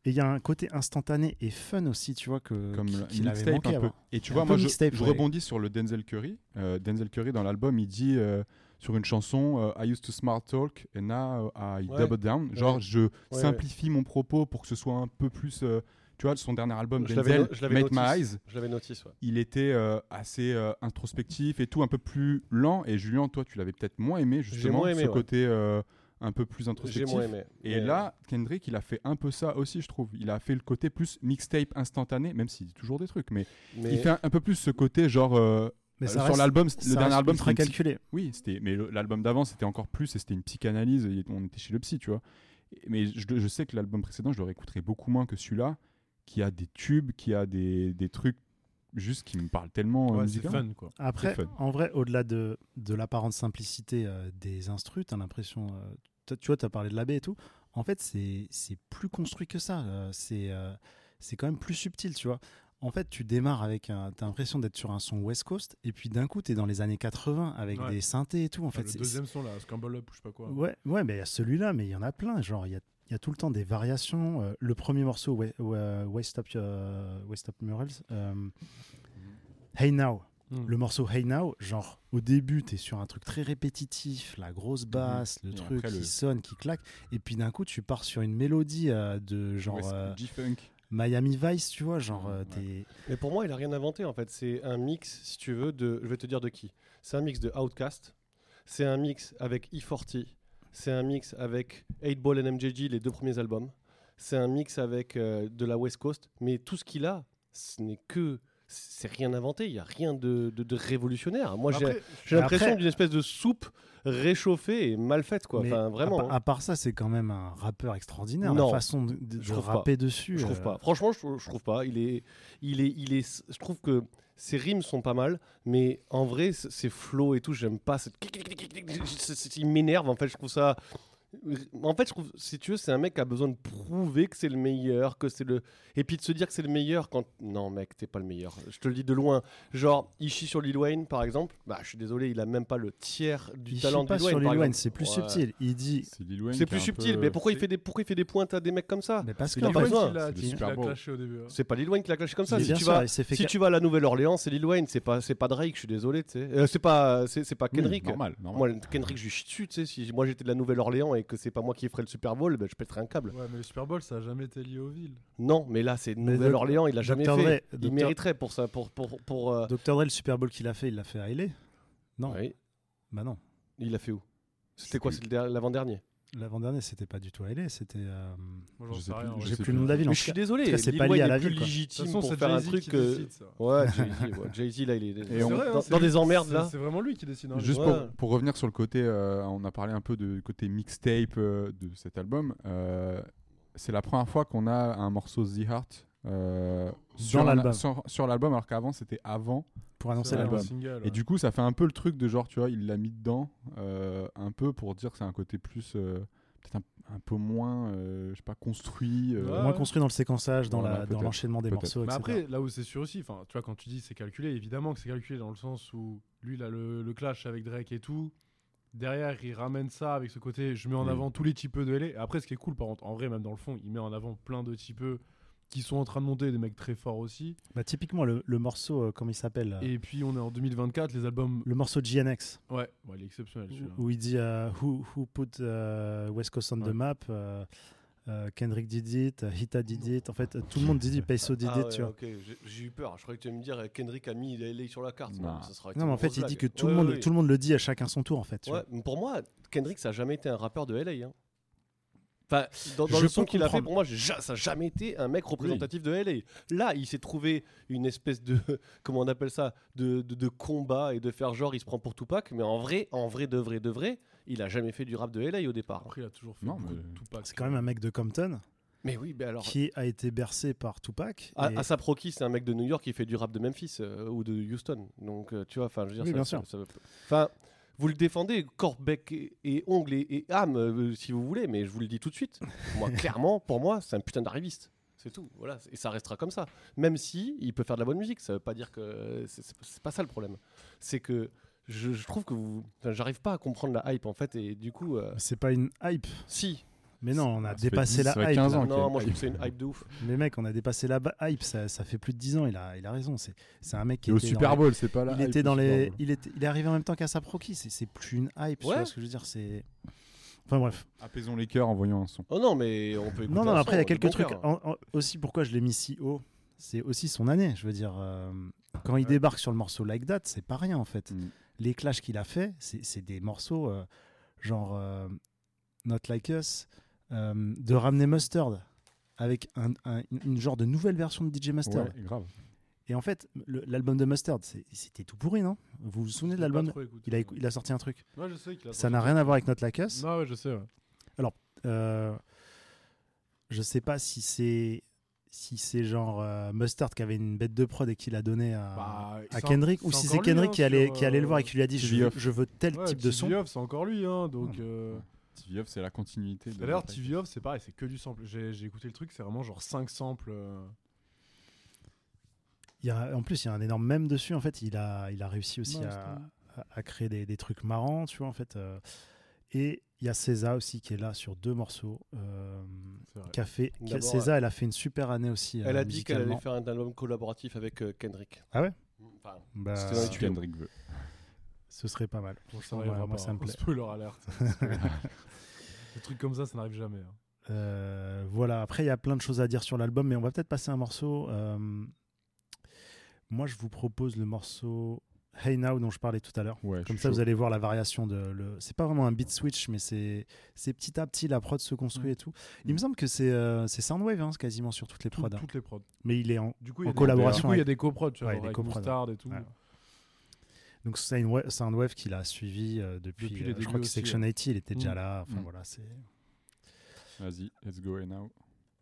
Et il y a un côté instantané et fun aussi, tu vois, que Comme qui- le qu'il avait mixtape manqué un peu. avant. Et tu Un vois, peu moi, je, mixtape, je ouais. rebondis sur le Denzel Curry. Euh, Denzel Curry, dans l'album, il dit euh, sur une chanson euh, I used to smart talk and now I Ouais. double down. Genre, Ouais. je Ouais, simplifie mon propos pour que ce soit un peu plus. euh, tu vois, son dernier album, Je l'avais Denzel, no- je l'avais Make My notice. Eyes, Je l'avais notice, ouais. il était euh, assez euh, introspectif et tout, un peu plus lent. Et Julien, toi, tu l'avais peut-être moins aimé, justement, moins aimé, ce ouais. côté euh, un peu plus J'ai introspectif. moins aimé. Et Mais- là, Kendrick, il a fait un peu ça aussi, je trouve. Il a fait le côté plus mixtape instantané, même s'il dit toujours des trucs, mais, mais- il fait un, un peu plus ce côté genre. euh, Mais euh, ça sur reste- l'album, ça le dernier reste album, ultra c'était une psy- calculé. Oui, c'était. Mais le- l'album d'avant, c'était encore plus, et c'était une psychanalyse. Et on était chez le psy, tu vois. Et- Mais je, je sais que l'album précédent, je le réécouterai beaucoup moins que celui-là, qui a des tubes, qui a des, des trucs juste qui me parlent tellement euh, Ouais, c'est musicalement. fun, quoi. Après, C'est fun. en vrai, au-delà de, de l'apparente simplicité euh, des instrus, t'as l'impression. euh, toi, tu vois, t'as parlé de la baie et tout. En fait, c'est c'est plus construit que ça. euh, c'est euh, c'est quand même plus subtil, tu vois. En fait, tu démarres avec un. T'as l'impression d'être sur un son West Coast, et puis d'un coup, t'es dans les années quatre-vingts avec Ouais. des synthés et tout. En Ah, fait, le c'est- deuxième son là, Scramble Up ou je sais pas quoi. Ouais, ouais, mais il y a celui-là, mais il y en a plein. Genre, il y a, il y a tout le temps des variations. Euh, le premier morceau, Wa- Wa- Waste Up, euh, Waste Up Murals, euh, Hey Now. Mm. Le morceau Hey Now, genre, au début, t'es sur un truc très répétitif, la grosse basse, le Et truc après, qui le- sonne, qui claque. Et puis d'un coup, tu pars sur une mélodie euh, de genre Ouais, c'est euh, G-Funk. Miami Vice, tu vois. Genre, euh, Ouais. t'es. Mais pour moi, il a rien inventé en fait. C'est un mix, si tu veux, de. Je vais te dire de qui. C'est un mix de Outkast. C'est un mix avec E quarante. C'est un mix avec eight ball et M J G, les deux premiers albums. C'est un mix avec euh, de la West Coast. Mais tout ce qu'il a, ce n'est que. C'est rien inventé. Il n'y a rien de, de- de révolutionnaire. Moi, j'ai Après, j'ai Mais l'impression après- d'une espèce de soupe réchauffée et mal faite, quoi. Mais Enfin, à, vraiment. pa- à part ça, c'est quand même un rappeur extraordinaire. Non, la façon de, de- je de trouve pas. rapper dessus. Je trouve euh, pas. Franchement, je, trou- je trouve pas. Il est, il est, il est. Je trouve que ses rimes sont pas mal, mais en vrai, c- ses flows et tout, j'aime pas. cette- c'est- c'est- Il m'énerve. En fait, je trouve ça. En fait, je trouve, si tu veux, c'est un mec qui a besoin de prouver que c'est le meilleur, que c'est le. Et puis de se dire que c'est le meilleur quand. Non, mec, t'es pas le meilleur. Je te le dis de loin. Genre, il chie sur Lil Wayne, par exemple. Bah, je suis désolé, il a même pas le tiers du Il talent chie de pas Lil Wayne. sur Lil par Wayne, exemple. c'est plus Ouais. subtil. Il dit. C'est Lil Wayne C'est qui plus est un subtil. peu- Mais pourquoi il c'est- fait des, pourquoi il fait des pointes à des mecs comme ça Mais parce C'est que Lil en Wayne fait, qui qu'il a, c'est le qu'il Super a Bowl. clashé au début. hein. C'est pas Lil Wayne qui l'a clashé comme ça. Mais Si bien tu sûr, vas, il s'est fait si ca- tu vas à la Nouvelle-Orléans, c'est Lil Wayne, c'est pas, c'est pas Drake, je suis désolé, tu sais. Euh, c'est pas, c'est, c'est pas Oui, Kendrick. normal, normal. Moi, Kendrick, je lui chie dessus, tu sais. Si moi j'étais de la Nouvelle-Orléans et que c'est pas moi qui ferais le Super Bowl, ben, je pèterais un câble. Ouais, mais le Super Bowl, ça a jamais été lié aux villes. Non, mais là, c'est Mais Nouvelle-Orléans, il a jamais docteur fait. Dre- Il docteur- mériterait pour ça, pour, pour, pour. euh, docteur Dre, le Super Bowl qu'il a fait, il l'a fait à L A. Non, oui. bah non. Il l'a fait où Je C'était sais quoi plus. C'est le der- l'avant-dernier. L'avant-dernier, c'était pas du tout à L A, c'était. euh, Moi, j'en Je sais sais rien. plus, ouais. je J'ai sais plus le nom de la ville. Mais en je tout suis cas. désolé, en tout cas, c'est Lil pas lié Wayne à est la plus ville, quoi. De toute légitime façon, pour c'est faire un Jay-Z truc qui que. décide, ça. Ouais, Jay-Z, ouais. Jay-Z, là, il est Et dans, on- C'est vrai, hein, dans- c'est dans lui- des emmerdes, c'est- là. C'est vraiment lui qui décide. hein. Juste Ouais. pour, pour revenir sur le côté, euh, on a parlé un peu de côté mixtape euh, de cet album. euh, c'est la première fois qu'on a un morceau The Heart euh, sur un- l'album. sur, sur l'album, alors qu'avant c'était avant. Pour annoncer C'est Ouais, un l'album. single, Et ouais. du coup, ça fait un peu le truc de genre, tu vois, il l'a mis dedans euh, un peu pour dire que c'est un côté plus, euh, peut-être un, un peu moins, euh, je sais pas, construit. euh, Ouais. Moins construit dans le séquençage, dans, Voilà, la, dans peut-être, l'enchaînement des peut-être. morceaux, Mais et cetera. après, là où c'est sûr aussi, enfin, tu vois, quand tu dis c'est calculé, évidemment que c'est calculé dans le sens où lui, il a le, le clash avec Drake et tout. Derrière, il ramène ça avec ce côté, je mets en Oui. avant tous les typeux de L A. Et après, ce qui est cool, par contre, en vrai, même dans le fond, il met en avant plein de typeux qui sont en train de monter, des mecs très forts aussi. Bah, typiquement, le, le morceau, euh, comment il s'appelle euh, Et puis, on est en deux mille vingt-quatre, les albums. Le morceau de G N X, Ouais, ouais, il est exceptionnel celui-là. où il dit euh, who, who put euh, West Coast on the Ouais. map euh, euh, Kendrick did it, Hita did it. En fait, tout le monde dit it, Peso did Ah it, ouais, tu vois. ok, j'ai, j'ai eu peur. Je croyais que tu allais me dire euh, Kendrick a mis L A sur la carte. Non. Non, ça sera Non, mais en une fait, grosse il dit blague. que tout, Ouais, le monde, ouais, tout le monde le dit à chacun son tour, en fait. tu ouais. vois. Ouais, pour moi, Kendrick, ça n'a jamais été un rappeur de L A. Hein. Enfin, dans, dans Je le son peux qu'il a fait, comprendre. pour moi, j'ai ja- ça n'a jamais été un mec représentatif de L A. Là, il s'est trouvé une espèce de, comment on appelle ça, de, de, de combat et de faire genre, il se prend pour Tupac. Mais en vrai, en vrai, de vrai, de vrai, il a jamais fait du rap de L A au départ. Après, il a toujours fait Non, beaucoup mais- de Tupac. C'est quand même un mec de Compton Mais oui, mais alors. qui a été bercé par Tupac. A- et- Asap Rocky, c'est un mec de New York qui fait du rap de Memphis euh, ou de Houston. Donc, euh, tu vois, enfin, je veux dire, Oui, ça- bien ça- sûr. ça veut- Enfin, vous le défendez, corps, bec et, et ongles et, et âme, euh, si vous voulez, mais je vous le dis tout de suite. Moi, clairement, pour moi, c'est un putain d'arriviste. C'est tout. Voilà, et ça restera comme ça. Même si il peut faire de la bonne musique, ça veut pas dire que c'est, c'est- c'est pas ça le problème. C'est que je, je trouve que vous, enfin, j'arrive pas à comprendre la hype en fait, et du coup, euh, C'est pas une hype. si. Mais non, on a Ça fait dépassé dix, la ça fait hype. quinze là. ans. Non, ok. moi je trouve que c'est une hype de ouf. Mais mec, on a dépassé la ba- hype. Ça, ça fait plus de dix ans. Il a, il a raison. C'est, c'est un mec qui Et au était Super dans Bowl, c'est pas là. les- il était dans les, il était, il est arrivé en même temps qu'A$AP Rocky. C'est, c'est plus une hype. Tu Ouais. vois ce que je veux dire, c'est. Enfin bref. Apaisons les cœurs en voyant un son. Oh non, mais on peut écouter Non, non. un Après, il y a son, quelques bon trucs. cœur. En- en- aussi, pourquoi je l'ai mis si haut, c'est aussi son année. Je veux dire, euh, quand il débarque sur le morceau Like That, c'est pas rien en fait. Mm. Les clashs qu'il a fait, c'est, c'est des morceaux euh, genre euh, Not Like Us, euh, de ramener Mustard avec un, un- une genre de nouvelle version de D J Mustard. Ouais, grave. Et en fait, le- l'album de Mustard, c'est- c'était tout pourri, non? Vous vous souvenez de J'ai pas l'album? trop écouté. il a, écou- il a sorti un truc. Ouais, je sais qu'il a Ça sorti n'a un rien truc. à voir avec Not Like Us. Non, ouais, je sais. Ouais. Euh, je sais pas si c'est si c'est genre euh, Mustard qui avait une bête de prod et qui l'a donné à, Bah, à c'est Kendrick, en- ou c'est si encore c'est Kendrick lui, qui, hein, allait, sur, qui allait le voir et euh, qui lui a dit T je V veux, Off. je veux tel Ouais, type de T V son. Off, c'est encore lui, hein, donc. euh, T V Off, c'est la continuité. de D'ailleurs, Not Like T V Off, c'est pareil, c'est que du sample. J'ai j'ai écouté le truc, c'est vraiment genre cinq samples. euh, Il y a, en plus, il y a un énorme mème dessus. En fait, il a, il a réussi aussi à, à- à créer des, des trucs marrants, tu vois, en fait. euh. Et il y a César aussi qui est là sur deux morceaux. Euh, C'est vrai. qui a fait, qui a- D'abord, César, elle a fait une super année aussi. Elle euh, a dit qu'elle allait musicalement. faire un album collaboratif avec euh, Kendrick. Ah ouais? Enfin, Bah, C'était dans les That. tuyaux. Kendrick veut. ce serait pas mal. Bon, ça Ouais, n'arrivera moi, pas. ça me hein. plaît. Spoiler alerte. Des trucs comme ça, ça n'arrive jamais. hein. Euh, voilà, après il y a plein de choses à dire sur l'album, mais on va peut-être passer un morceau. euh, Moi je vous propose le morceau Hey Now dont je parlais tout à l'heure. Ouais, je Comme suis ça chaud. vous allez voir la variation de. Le... C'est pas vraiment un beat switch, mais c'est c'est petit à petit la prod se construit et tout. Il me semble que c'est euh, c'est Soundwave hein, quasiment sur toutes les Tout- prods. hein. Toutes les prods. Mais il est en. Du coup, il y a En des- collaboration Du coup, il y a avec- des coprods, tu vois, Ouais, genre des avec coprods, Mustard et tout. Ouais. Donc Soundwave, Soundwave qu'il a suivi euh, depuis. Depuis les euh, je débuts crois que aussi, Section ouais. quatre-vingt, il était déjà Mm. là. Enfin Mm. voilà, c'est. Vas-y, let's go and now.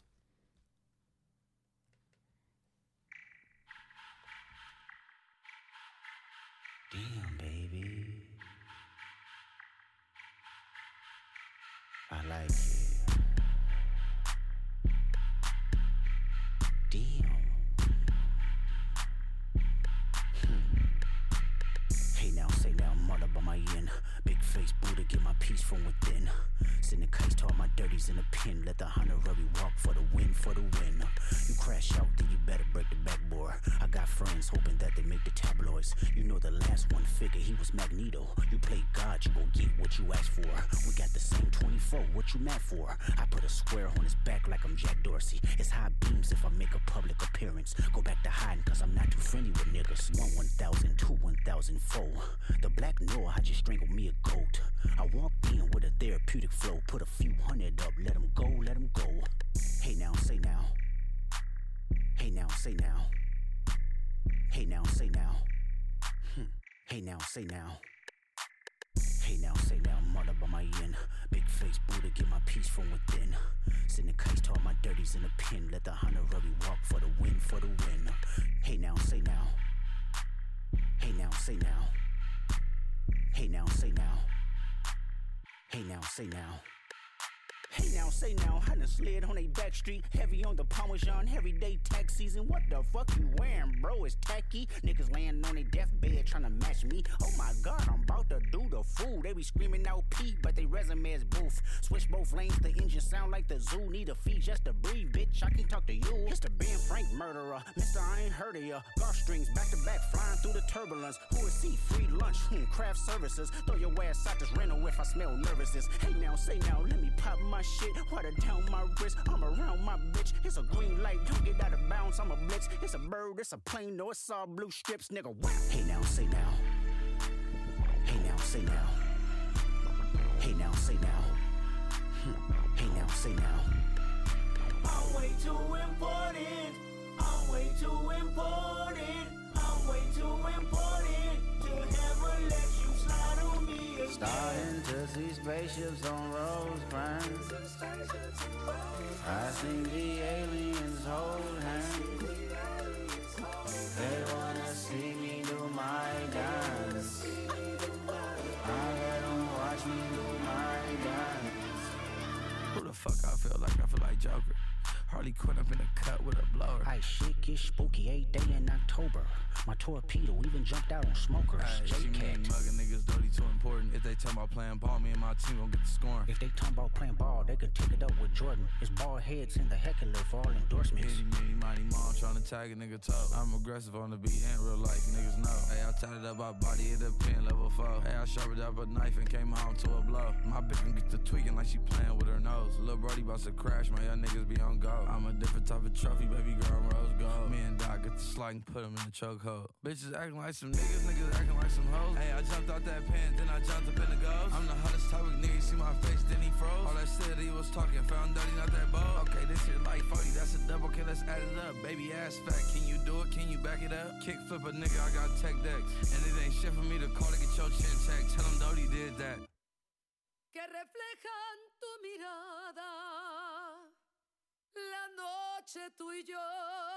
Damn, baby. I like it. Damn. Hmm. Hey now, say now, mother by my end. Big face Buddha, get my peace from within. Send the case to all my dirties in the pen. Let the honorary walk for the win, for the win. You crash out, then you better break the backboard. I got friends hoping that they make the tabloids. You know the last one figure, he was Magneto. You play God, you gon' get what you asked for. We got the same twenty-four, what you mad for? I put a square on his back like I'm Jack Dorsey. It's high beams if I make a public appearance. Go back to hiding cause I'm not too friendly with niggas. One one thousand, two one thousand four. The black Noah, I just strangled me a goat. I walked in with a therapeutic flow. Put a few hundred up, let him go, let him go. Hey now, say now. Hey now, say now. Hey now, say now. Hmm. Hey now, say now. Hey now, say now, mother by my end. Big face Buddha, get my peace from within. Send the case to all my dirties in the pen. Let the honorary walk for the win, for the win. Hey now, say now. Hey now, say now. Hey now, say now. Hey now, say now. Hey now, say now, I done slid on a back street. Heavy on the Parmesan, everyday tax season. What the fuck you wearing, bro? It's tacky. Niggas laying on their deathbed trying to match me. Oh my god, I'm about to do the fool. They be screaming out P, but they resume is boof. Switch both lanes, the engine sound like the zoo. Need a fee just to breathe, bitch. I can talk to you. It's the Ben Frank murderer. Mister, I ain't heard of ya. Golf strings back to back, flying through the turbulence. Who is he? Free lunch, hmm, craft services. Throw your ass out this rental if I smell nervousness. Hey now, say now, let me pop my shit. Water down my wrist, I'm around my bitch. It's a green light, don't get out of bounds, I'm a blitz. It's a bird, it's a plane, no, it's all blue strips, nigga. Wow. Hey now, say now. Hey now, say now. Hey now, say now. Hmm. Hey now, say now. I'm way too important. I'm way too important. I'm way too important to ever let you slide on me again. Starting to see spaceships on Rosecrans. I seen the aliens hold hands. They wanna see me do my dance. I let them watch me do my dance. Who the fuck I feel like? I feel like Joker. Harley Quinn up in the cut with a blower. Aye, shit get spooky eight day in October. My torpedo even jumped out on smokers. Aye, she mean mugging niggas dirty too important. If they talking about playing ball, me and my team gon' get the scoring. If they talking about playing ball, they can take it up with Jordan. It's ball heads in the heckler for all endorsements. Hitty, mitty, mighty mom tryna tag a nigga toe. I'm aggressive on the beat in real life, niggas know. Hey, I tatted up my body at the pin level four. Hey, I sharpened up a knife and came home to a blow. My bitch can get to tweaking like she playing with her nose. Lil' Brody bout to crash, my young niggas be on go. I'm a different type of trophy, baby girl, I'm rose gold. Me and Doc get the slide and put him in the chokehold. Bitches acting like some niggas, niggas acting like some hoes. Hey, I jumped out that pen, then I jumped up in the ghost. I'm the hottest topic, nigga, see my face, then he froze. All that shit he was talking, found dirty, not that bold. Okay, this shit like forty, that's a double, okay, let's add it up. Baby ass fat, can you do it, can you back it up? Kick flip a nigga, I got tech decks. And it ain't shit for me to call to get your chin checked. Tell him Dodie did that. Que reflejan tu mirada, la noche tú y yo.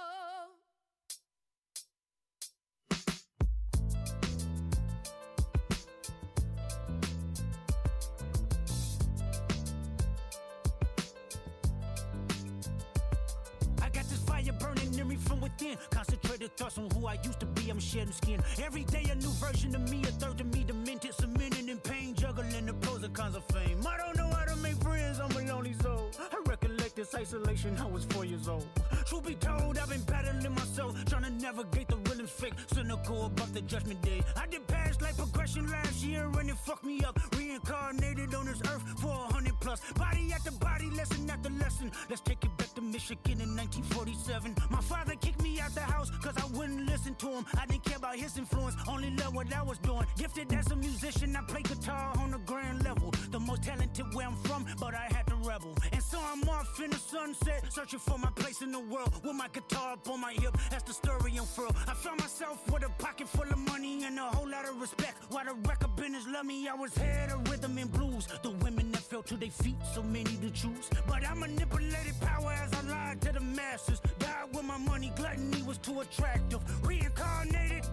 Fire burning in me from within. Concentrated thoughts on who I used to be. I'm shedding skin. Every day a new version of me, a third of me demented, cemented in pain, juggling the pros and cons of fame. I don't know how to make friends. I'm a lonely soul. I recollect this isolation. I was four years old. Truth be told, I've been battling myself, trying to navigate the real and fake, cynical about the judgment day. I did past life progression last year and it fucked me up. Reincarnated on this earth for a hundred plus. Body after body, lesson after lesson. Let's take it back to Michigan in nineteen forty-seven. My father kicked me out the house cause I wouldn't listen to him. I didn't care about his influence, only loved what I was doing. Gifted as a musician, I play guitar on a grand level. The most talented where I'm from, but I had to rebel. And so I'm off in the sunset, searching for my place in the world. With my guitar up on my hip, that's the story unfurled. I found myself with a pocket full of money and a whole lot of respect. While the record business loved me, I was head of rhythm and blues. The women that fell to their feet, so many to choose. But I manipulated power as I lied to the masses. Died with my money, gluttony was too attractive. Reincarnated.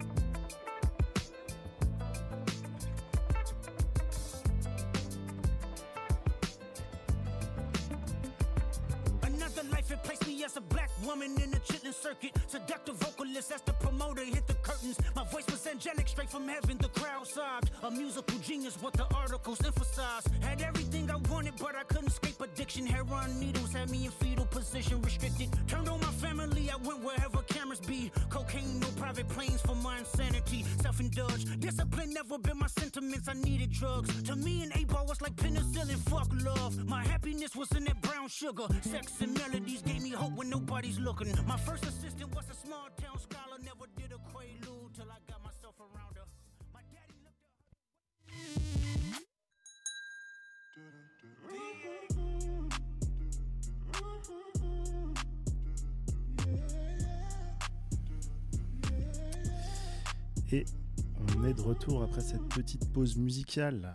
Another life, it placed me as a black woman in the chitlin circuit. Seductive vocalist as the promoter hit the curtains. My voice was angelic, straight from heaven. The crowd sobbed. A musical genius, what the articles emphasized. Had everything I wanted, but I couldn't escape addiction. Heroin needles had me in fetal position, restricted. Turned on my family, I went wherever cameras be. Cocaine, no private planes for my insanity. Self-indulge, discipline never been my sentiments. I needed drugs. To me, an eight ball was like penicillin. Fuck love. My happiness was in that brown sugar. Sex and melodies gave me hope when nobody's looking. My first assistant was a small town scholar. Never did a quaalude till I got myself around her. My daddy looked up. Et on est de retour après cette petite pause musicale.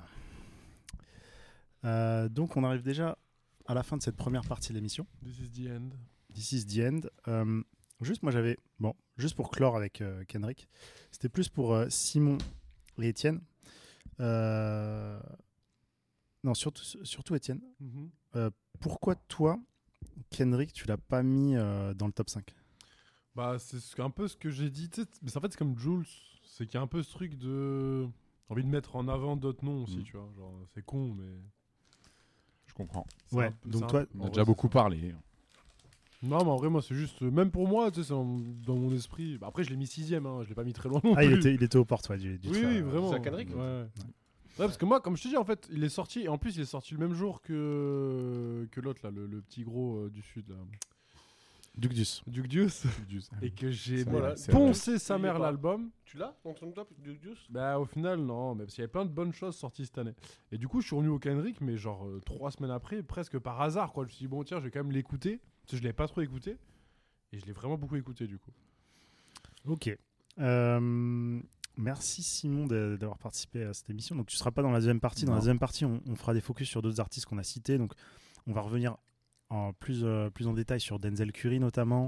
Euh, donc on arrive déjà à la fin de cette première partie de l'émission. This is the end. This is the end. Euh, juste moi j'avais, bon, juste pour clore avec euh, Kendrick, c'était plus pour euh, Simon et Étienne. Euh, non, surtout, surtout Étienne. Mm-hmm. Euh, pourquoi toi, Kendrick, tu l'as pas mis euh, dans le top cinq? Bah, c'est un peu ce que j'ai dit. Mais en fait, c'est comme Jules. C'est qu'il y a un peu ce truc de. Envie de mettre en avant d'autres noms aussi, mmh. tu vois. Genre, c'est con, mais. Je comprends. Ouais, peu, donc toi. On a déjà beaucoup parlé. Non, mais en vrai, moi, c'est juste. Même pour moi, tu sais, c'est en... dans mon esprit. Bah, après, je l'ai mis sixième, hein. Je l'ai pas mis très loin non ah, plus. il était, il était aux portes, ouais, du, du Oui, oui, vraiment. C'est à Kendrick ouais. Ouais. Ouais, parce que moi, comme je te dis, en fait, il est sorti. Et en plus, il est sorti le même jour que, que l'autre, là, le, le petit gros euh, du Sud, là. Duc Deuce. Duc Deuce. Et que j'ai voilà, poncé sa mère l'album. Tu l'as dans ton top, Duc Deuce? Bah au final non, mais parce qu'il y avait plein de bonnes choses sorties cette année. Et du coup je suis revenu au Kendrick, mais genre euh, trois semaines après, presque par hasard quoi. Je me suis dit bon tiens je vais quand même l'écouter, parce que je l'avais pas trop écouté. Et je l'ai vraiment beaucoup écouté du coup. Ok. Euh, merci Simon d'avoir participé à cette émission. Donc tu seras pas dans la deuxième partie. Dans non. la deuxième partie on, on fera des focus sur d'autres artistes qu'on a cités. Donc on va revenir en plus, euh, plus en détail sur Denzel Curry notamment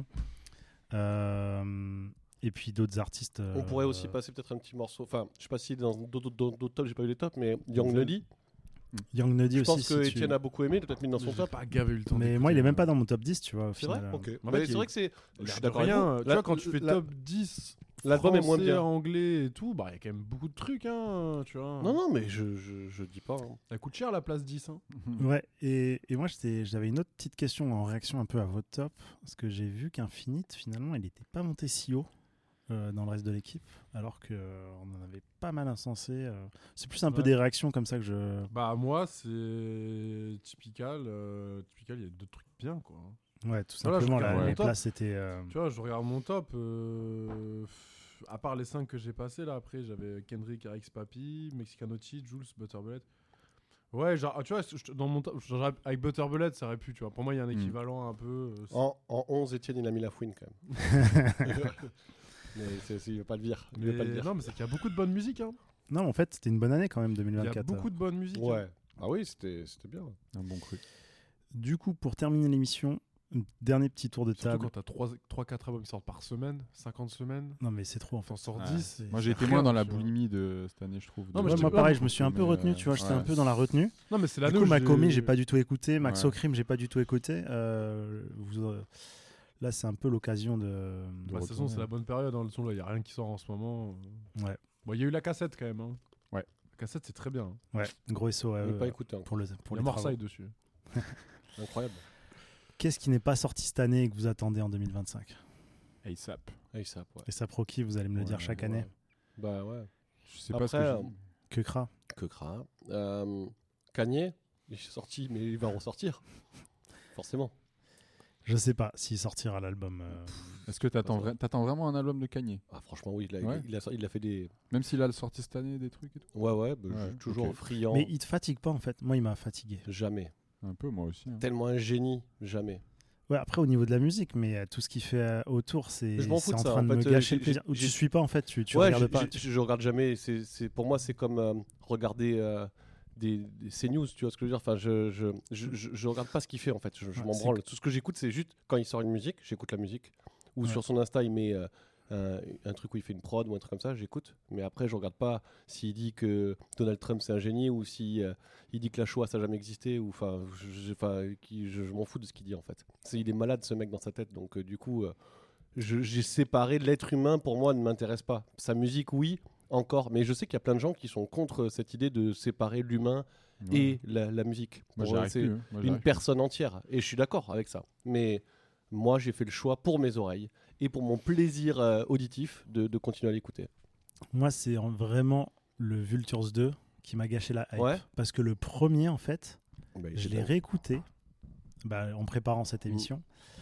euh, et puis d'autres artistes euh, on pourrait aussi passer peut-être un petit morceau, enfin je sais pas si dans d'autres tops j'ai pas eu les tops, mais Young Nudy Young Nuddy Je aussi. pense si que tu- Étienne a beaucoup aimé, il a peut-être mis dans son J'ai top. pas gavé eu le temps. Mais moi, il est même pas dans mon top dix, tu vois. Au C'est vrai final. Ok. En Mais fait, c'est il- vrai que c'est. Je Je suis suis d'accord d'accord. avec vous. Tu La- vois, quand tu fais la- top dix, l'album est moins français, bien. anglais et tout, bah il y a quand même beaucoup de trucs, hein, tu vois. Non, non, mais je, je, je dis pas. hein. Ça coûte cher la place dix, hein. Ouais, et, et moi j'étais- j'avais une autre petite question en réaction un peu à votre top, parce que j'ai vu qu'Infinite, finalement, il n'était pas monté si haut euh, dans le reste de l'équipe, alors qu'on en avait pas mal incensé. euh. C'est plus un peu Ouais. des réactions comme ça que je... Bah moi c'est typical, euh, typical, il y a deux trucs bien quoi. Ouais, tout Voilà, je simplement, regarde la- mon les top. places étaient... euh, Tu vois, je regarde mon top, euh, pff, à part les cinq que j'ai passés là, après j'avais Kendrick, R X Papi, Mexicanotti, Jules, Butterbullet. Ouais, genre, tu vois, je- dans mon top, genre, avec Butterbullet ça aurait pu, tu vois. Pour moi il y a un Mm. équivalent un peu. euh, c'est- En, en onze, Étienne, il a mis la fouine quand même. Mais c'est, c'est- il veut pas le dire. Il veut Mais pas le dire. non, mais c'est qu'il y a beaucoup de bonne musique, hein. Non, en fait, c'était une bonne année quand même, Il y a deux mille vingt-quatre. beaucoup de bonne musique. Ouais. hein. Ah oui, c'était, c'était bien. Un bon cru. Du coup, pour terminer l'émission, un dernier petit tour de Surtout table. quand t'as trois quatre albums qui sortent par semaine, cinquante semaines, Non, mais c'est trop en fait. t'en sors Ouais. dix. Moi, c'est j'ai été rien, moins dans la tu vois. boulimie de cette année, je trouve. Non, mais de- Ouais, je moi te- pareil, de- je me suis un peu mais, retenu, euh, tu vois, j'étais ouais. un peu dans la retenue. Non, mais c'est Du l'année coup, où Macomi, j'ai- j'ai pas du tout écouté. Max Ouais. O'Crim, j'ai pas du tout écouté. Euh, vous, euh, Là, c'est un peu l'occasion de. de Bah, de toute façon, retourner. c'est la bonne période dans le son là, il y a rien qui sort en ce moment. Ouais. Bon, il y a eu la cassette quand même. Hein. Ouais. La cassette, c'est très bien. hein. Ouais, gros S O A Je l'ai E pas écouté encore. pour, le, pour Il y les a Marseille travaux. dessus. Incroyable. Qu'est-ce qui n'est pas sorti cette année et que vous attendez en deux mille vingt-cinq? A$AP. A$AP, ouais. Et ça Proki, vous allez me le dire Ouais, chaque Ouais. année. Bah ouais. Je sais pas ce Après, que euh, j'ai- Que cra. Que cra. Euh, Kanye, il est sorti, mais il va ressortir. Forcément. Je sais pas s'il sortira l'album. euh, Est-ce que t'attends, vra- t'attends vraiment un album de Kanye? Ah, franchement, oui, il a, Ouais. il, a, il a fait des. Même s'il a sorti cette année des trucs et tout? Ouais, ouais, bah, Ouais, je suis toujours ok. friand. Mais il te fatigue pas en fait. Moi, il m'a fatigué. Jamais. Un peu, moi aussi. hein. Tellement un génie, jamais. Ouais, après, au niveau de la musique, mais euh, tout ce qu'il fait euh, autour, c'est Je m'en c'est fous de en ça, train en de me fait, euh, gâcher j'ai- le plaisir. j'ai- Ou tu j'ai- suis pas en fait, tu, tu ouais, regardes j'ai- pas. j'ai- je regarde jamais. C'est, c'est, pour moi, c'est comme euh, regarder euh, des, des CNews, tu vois ce que je veux dire. Enfin, je, je, je, je, je regarde pas ce qu'il fait en fait. Je, je Ouais, m'en c'est branle. Tout ce que j'écoute, c'est juste quand il sort une musique, j'écoute la musique. Ou Ouais. sur son Insta, il met euh, un, un truc où il fait une prod ou un truc comme ça, j'écoute. Mais après, je regarde pas s'il dit que Donald Trump c'est un génie ou si euh, il dit que la Shoah ça n'a jamais existé ou enfin, je, je, enfin, qui- je, je m'en fous de ce qu'il dit en fait. C'est, il est malade ce mec dans sa tête, donc euh, du coup, euh, je- j'ai séparé l'être humain. Pour moi, ne m'intéresse pas. Sa musique, oui, encore. Mais je sais qu'il y a plein de gens qui sont contre cette idée de séparer l'humain Ouais. et la, la musique. Moi, Pour j'y eux, arrive c'est plus, hein. Moi, j'y une arrive personne entière. Et je suis d'accord avec ça. Mais moi, j'ai fait le choix pour mes oreilles et pour mon plaisir euh, auditif de, de continuer à l'écouter. Moi, c'est en- vraiment le Vultures deux qui m'a gâché la hype. Ouais. Parce que le premier, en fait, Bah, il je était l'ai bon. réécouté bah, en préparant cette Mm. émission.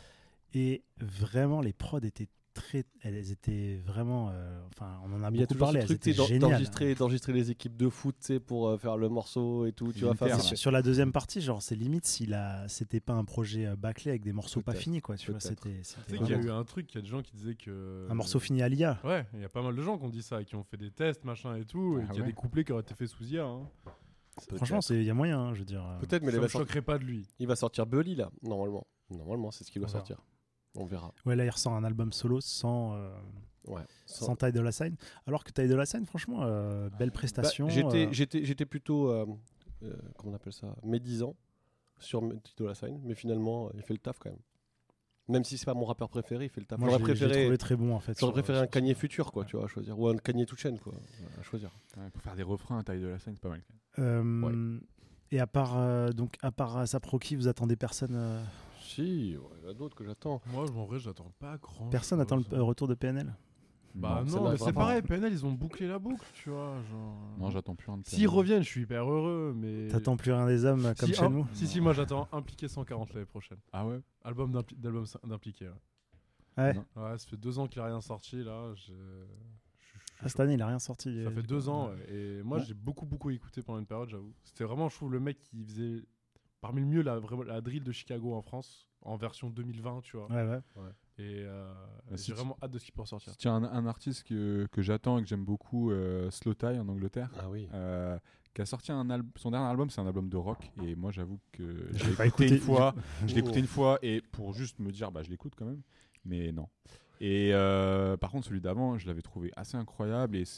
Et vraiment, les prods étaient très. Elles étaient vraiment. euh, Enfin, on en a Il y a beaucoup toujours parlé. ce Elles truc tu étaient sais, d'en- géniales. d'enregistrer, d'enregistrer les équipes de foot tu sais, pour euh, faire le morceau et tout. Tu vois, enfin, L'Inter, c'est- Sur, sur la deuxième partie, genre, c'est limite si la... c'était pas un projet euh, bâclé avec des morceaux pas Peut-être, finis, quoi. Tu vois, peut-être. c'était. Tu c'était sais qu'il y a vraiment eu un truc, il y a des gens qui disaient que. un morceau fini à l'I A. Ouais, il y a pas mal de gens qui ont dit ça, et qui ont fait des tests, machin et tout, et Ah qu'il y a ouais. des couplets qui auraient été faits sous I A. Hein. Franchement, il y a moyen, hein, je veux dire. euh. Peut-être, mais Ça il me va, sortir, choquerait pas de lui. il va sortir Bully là, normalement. Normalement, c'est ce qui doit On verra. sortir. On verra. Ouais, là, il ressort un album solo sans, euh, Ouais. Sans- sans Ty Dolla Sign. Alors que Ty Dolla Sign, franchement, euh, belle Bah, prestation. j'étais, euh, j'étais, j'étais plutôt, euh, euh, comment on appelle ça, médisant sur Tito Lassagne, mais finalement, euh, il fait le taf quand même. Même si c'est pas mon rappeur préféré, il fait le taf. Moi, J'aurais je l'ai- je l'ai préféré, trouvé très bon, en fait. j'aurais sur- préféré un sur- Kanye futur, quoi, tu vois, à choisir, ou un Kanye tout chaîne, quoi, à choisir. Ouais, pour faire des refrains, taille de la scène, c'est pas mal. quand même. Euh, Et à part, euh, donc, à part euh, Saproki, vous attendez personne euh, Si, ouais, il y en a d'autres que j'attends. Moi, en vrai, j'attends pas grand. Personne attend le euh, retour de P N L? Bah Non, ça non, mais n'arrivera c'est pas. pareil, P N L, ils ont bouclé la boucle, tu vois. Genre... Non, j'attends plus un de S'ils P N L. reviennent, je suis hyper heureux, mais. T'attends plus rien des hommes euh, comme si, chez un- nous? Si, si, moi j'attends Impliqué cent quarante l'année prochaine. Ah ouais? Album d'impli- d'album s- d'Impliqué. Ouais. Ouais. Non. Ouais, ça fait deux ans qu'il a rien sorti là. je- je- je- Ah, cette année, il a rien sorti. Ça euh, fait j'ai deux pas- ans, ouais. Et moi Ouais. j'ai beaucoup beaucoup écouté pendant une période, j'avoue. C'était vraiment, je trouve, le mec qui faisait parmi le mieux la, vraiment, la drill de Chicago en France, en version deux mille vingt, tu vois. Ouais, ouais. Et euh, Bah, si j'ai tu- vraiment hâte de ce qu'il peut ressortir. Si tu as un, un artiste que, que j'attends et que j'aime beaucoup, euh, Slow Tie en Angleterre, Ah oui. euh, qui a sorti un album. Son dernier album, c'est un album de rock. Et moi, j'avoue que Je je l'ai pas l'ai écouté écouté. une fois. Je l'ai Oh. écouté une fois et pour juste me dire, bah, je l'écoute quand même. Mais non. Et euh, par contre, celui d'avant, je l'avais trouvé assez incroyable et c'est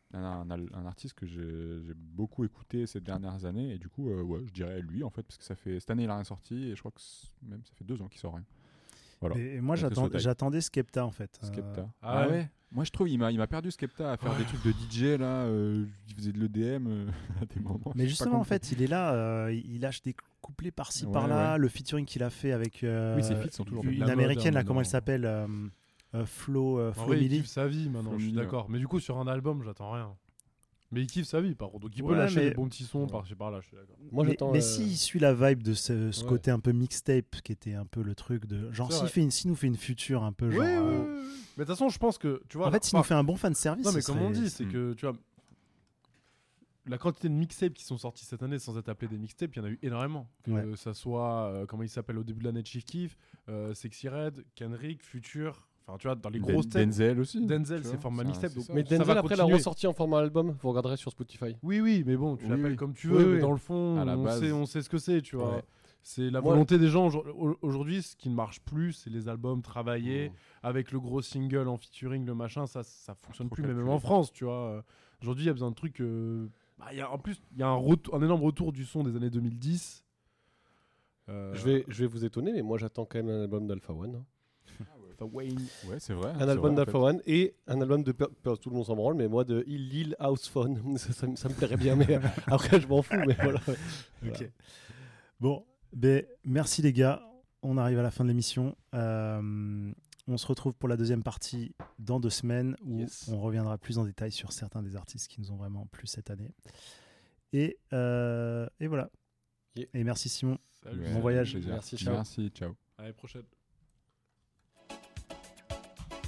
un, un, un artiste que j'ai, j'ai beaucoup écouté ces dernières années, et du coup, euh, ouais, je dirais lui en fait, parce que ça fait cette année il a rien sorti, et je crois que même ça fait deux ans qu'il sort rien. Voilà. Et, et moi j'attend, j'attendais Skepta en fait. Skepta. Euh... Ah, ah ouais. ouais. Moi je trouve il m'a il m'a perdu Skepta à faire ouais. des trucs de D J là, euh, il faisait de l'E D M euh, à des moments. Mais justement en fait il est là, euh, il lâche des couplets par-ci ouais, par-là, ouais. le featuring qu'il a fait avec euh, oui, ses feats sont toujours une américaine là, comment elle s'appelle euh, euh, Flo euh, Flo ouais, Milli. Il kiffe sa vie maintenant, Flo je suis Milli, d'accord. Ouais. Mais du coup sur un album j'attends rien. Mais il kiffe sa vie par contre, donc il ouais, peut lâcher mais... des bons petits sons ouais. par-ci par-là, je suis d'accord. Moi, mais mais euh... s'il suit la vibe de ce, ce ouais. côté un peu mixtape qui était un peu le truc de genre s'il fait une, s'il nous fait une future un peu genre. Oui, euh... oui, oui. Mais de toute façon je pense que tu vois. En fait s'il enfin... nous fait un bon fan service. Non mais comme serait... on dit c'est mmh. que tu vois la quantité de mixtapes qui sont sortis cette année sans être appelés des mixtapes, il y en a eu énormément. Que ouais. ça soit euh, comment il s'appelle au début de l'année, Chief Keef, euh, Sexy Red, Kendrick, Future. Enfin, tu vois, dans les grosses têtes. Denzel aussi. Denzel, c'est format mixtape. Donc, mais Denzel, après, l'a ressorti en format album. Vous regarderez sur Spotify. Oui, oui, mais bon, tu oui, l'appelles oui. comme tu veux. Oui, mais oui. dans le fond, à la on, base. Sait, on sait ce que c'est, tu vois. Ouais. C'est la volonté ouais. des gens. Aujourd'hui, ce qui ne marche plus, c'est les albums travaillés, mmh. avec le gros single en featuring, le machin. Ça, ça fonctionne plus, mais même en France, tu vois. Aujourd'hui, il y a besoin de trucs. Euh... Bah, y a, en plus, il y a un, retour, un énorme retour du son des années deux mille dix. Euh... Je, vais, je vais vous étonner, mais moi, j'attends quand même un album d'Alpha One. Hein. Wayne. Ouais, c'est vrai. Un c'est album vrai, d'Alpha One et un album de per- per- tout le monde s'en branle, mais moi de Lil House Phone, ça, ça, ça me plairait bien, mais après je m'en fous, mais voilà. Ok. Voilà. Bon, ben merci les gars, on arrive à la fin de l'émission. Euh, on se retrouve pour la deuxième partie dans deux semaines où yes. on reviendra plus en détail sur certains des artistes qui nous ont vraiment plu cette année. Et, euh, et voilà. Yeah. Et merci Simon. Salut. Bon voyage. Merci, ciao. Merci, ciao. À la prochaine.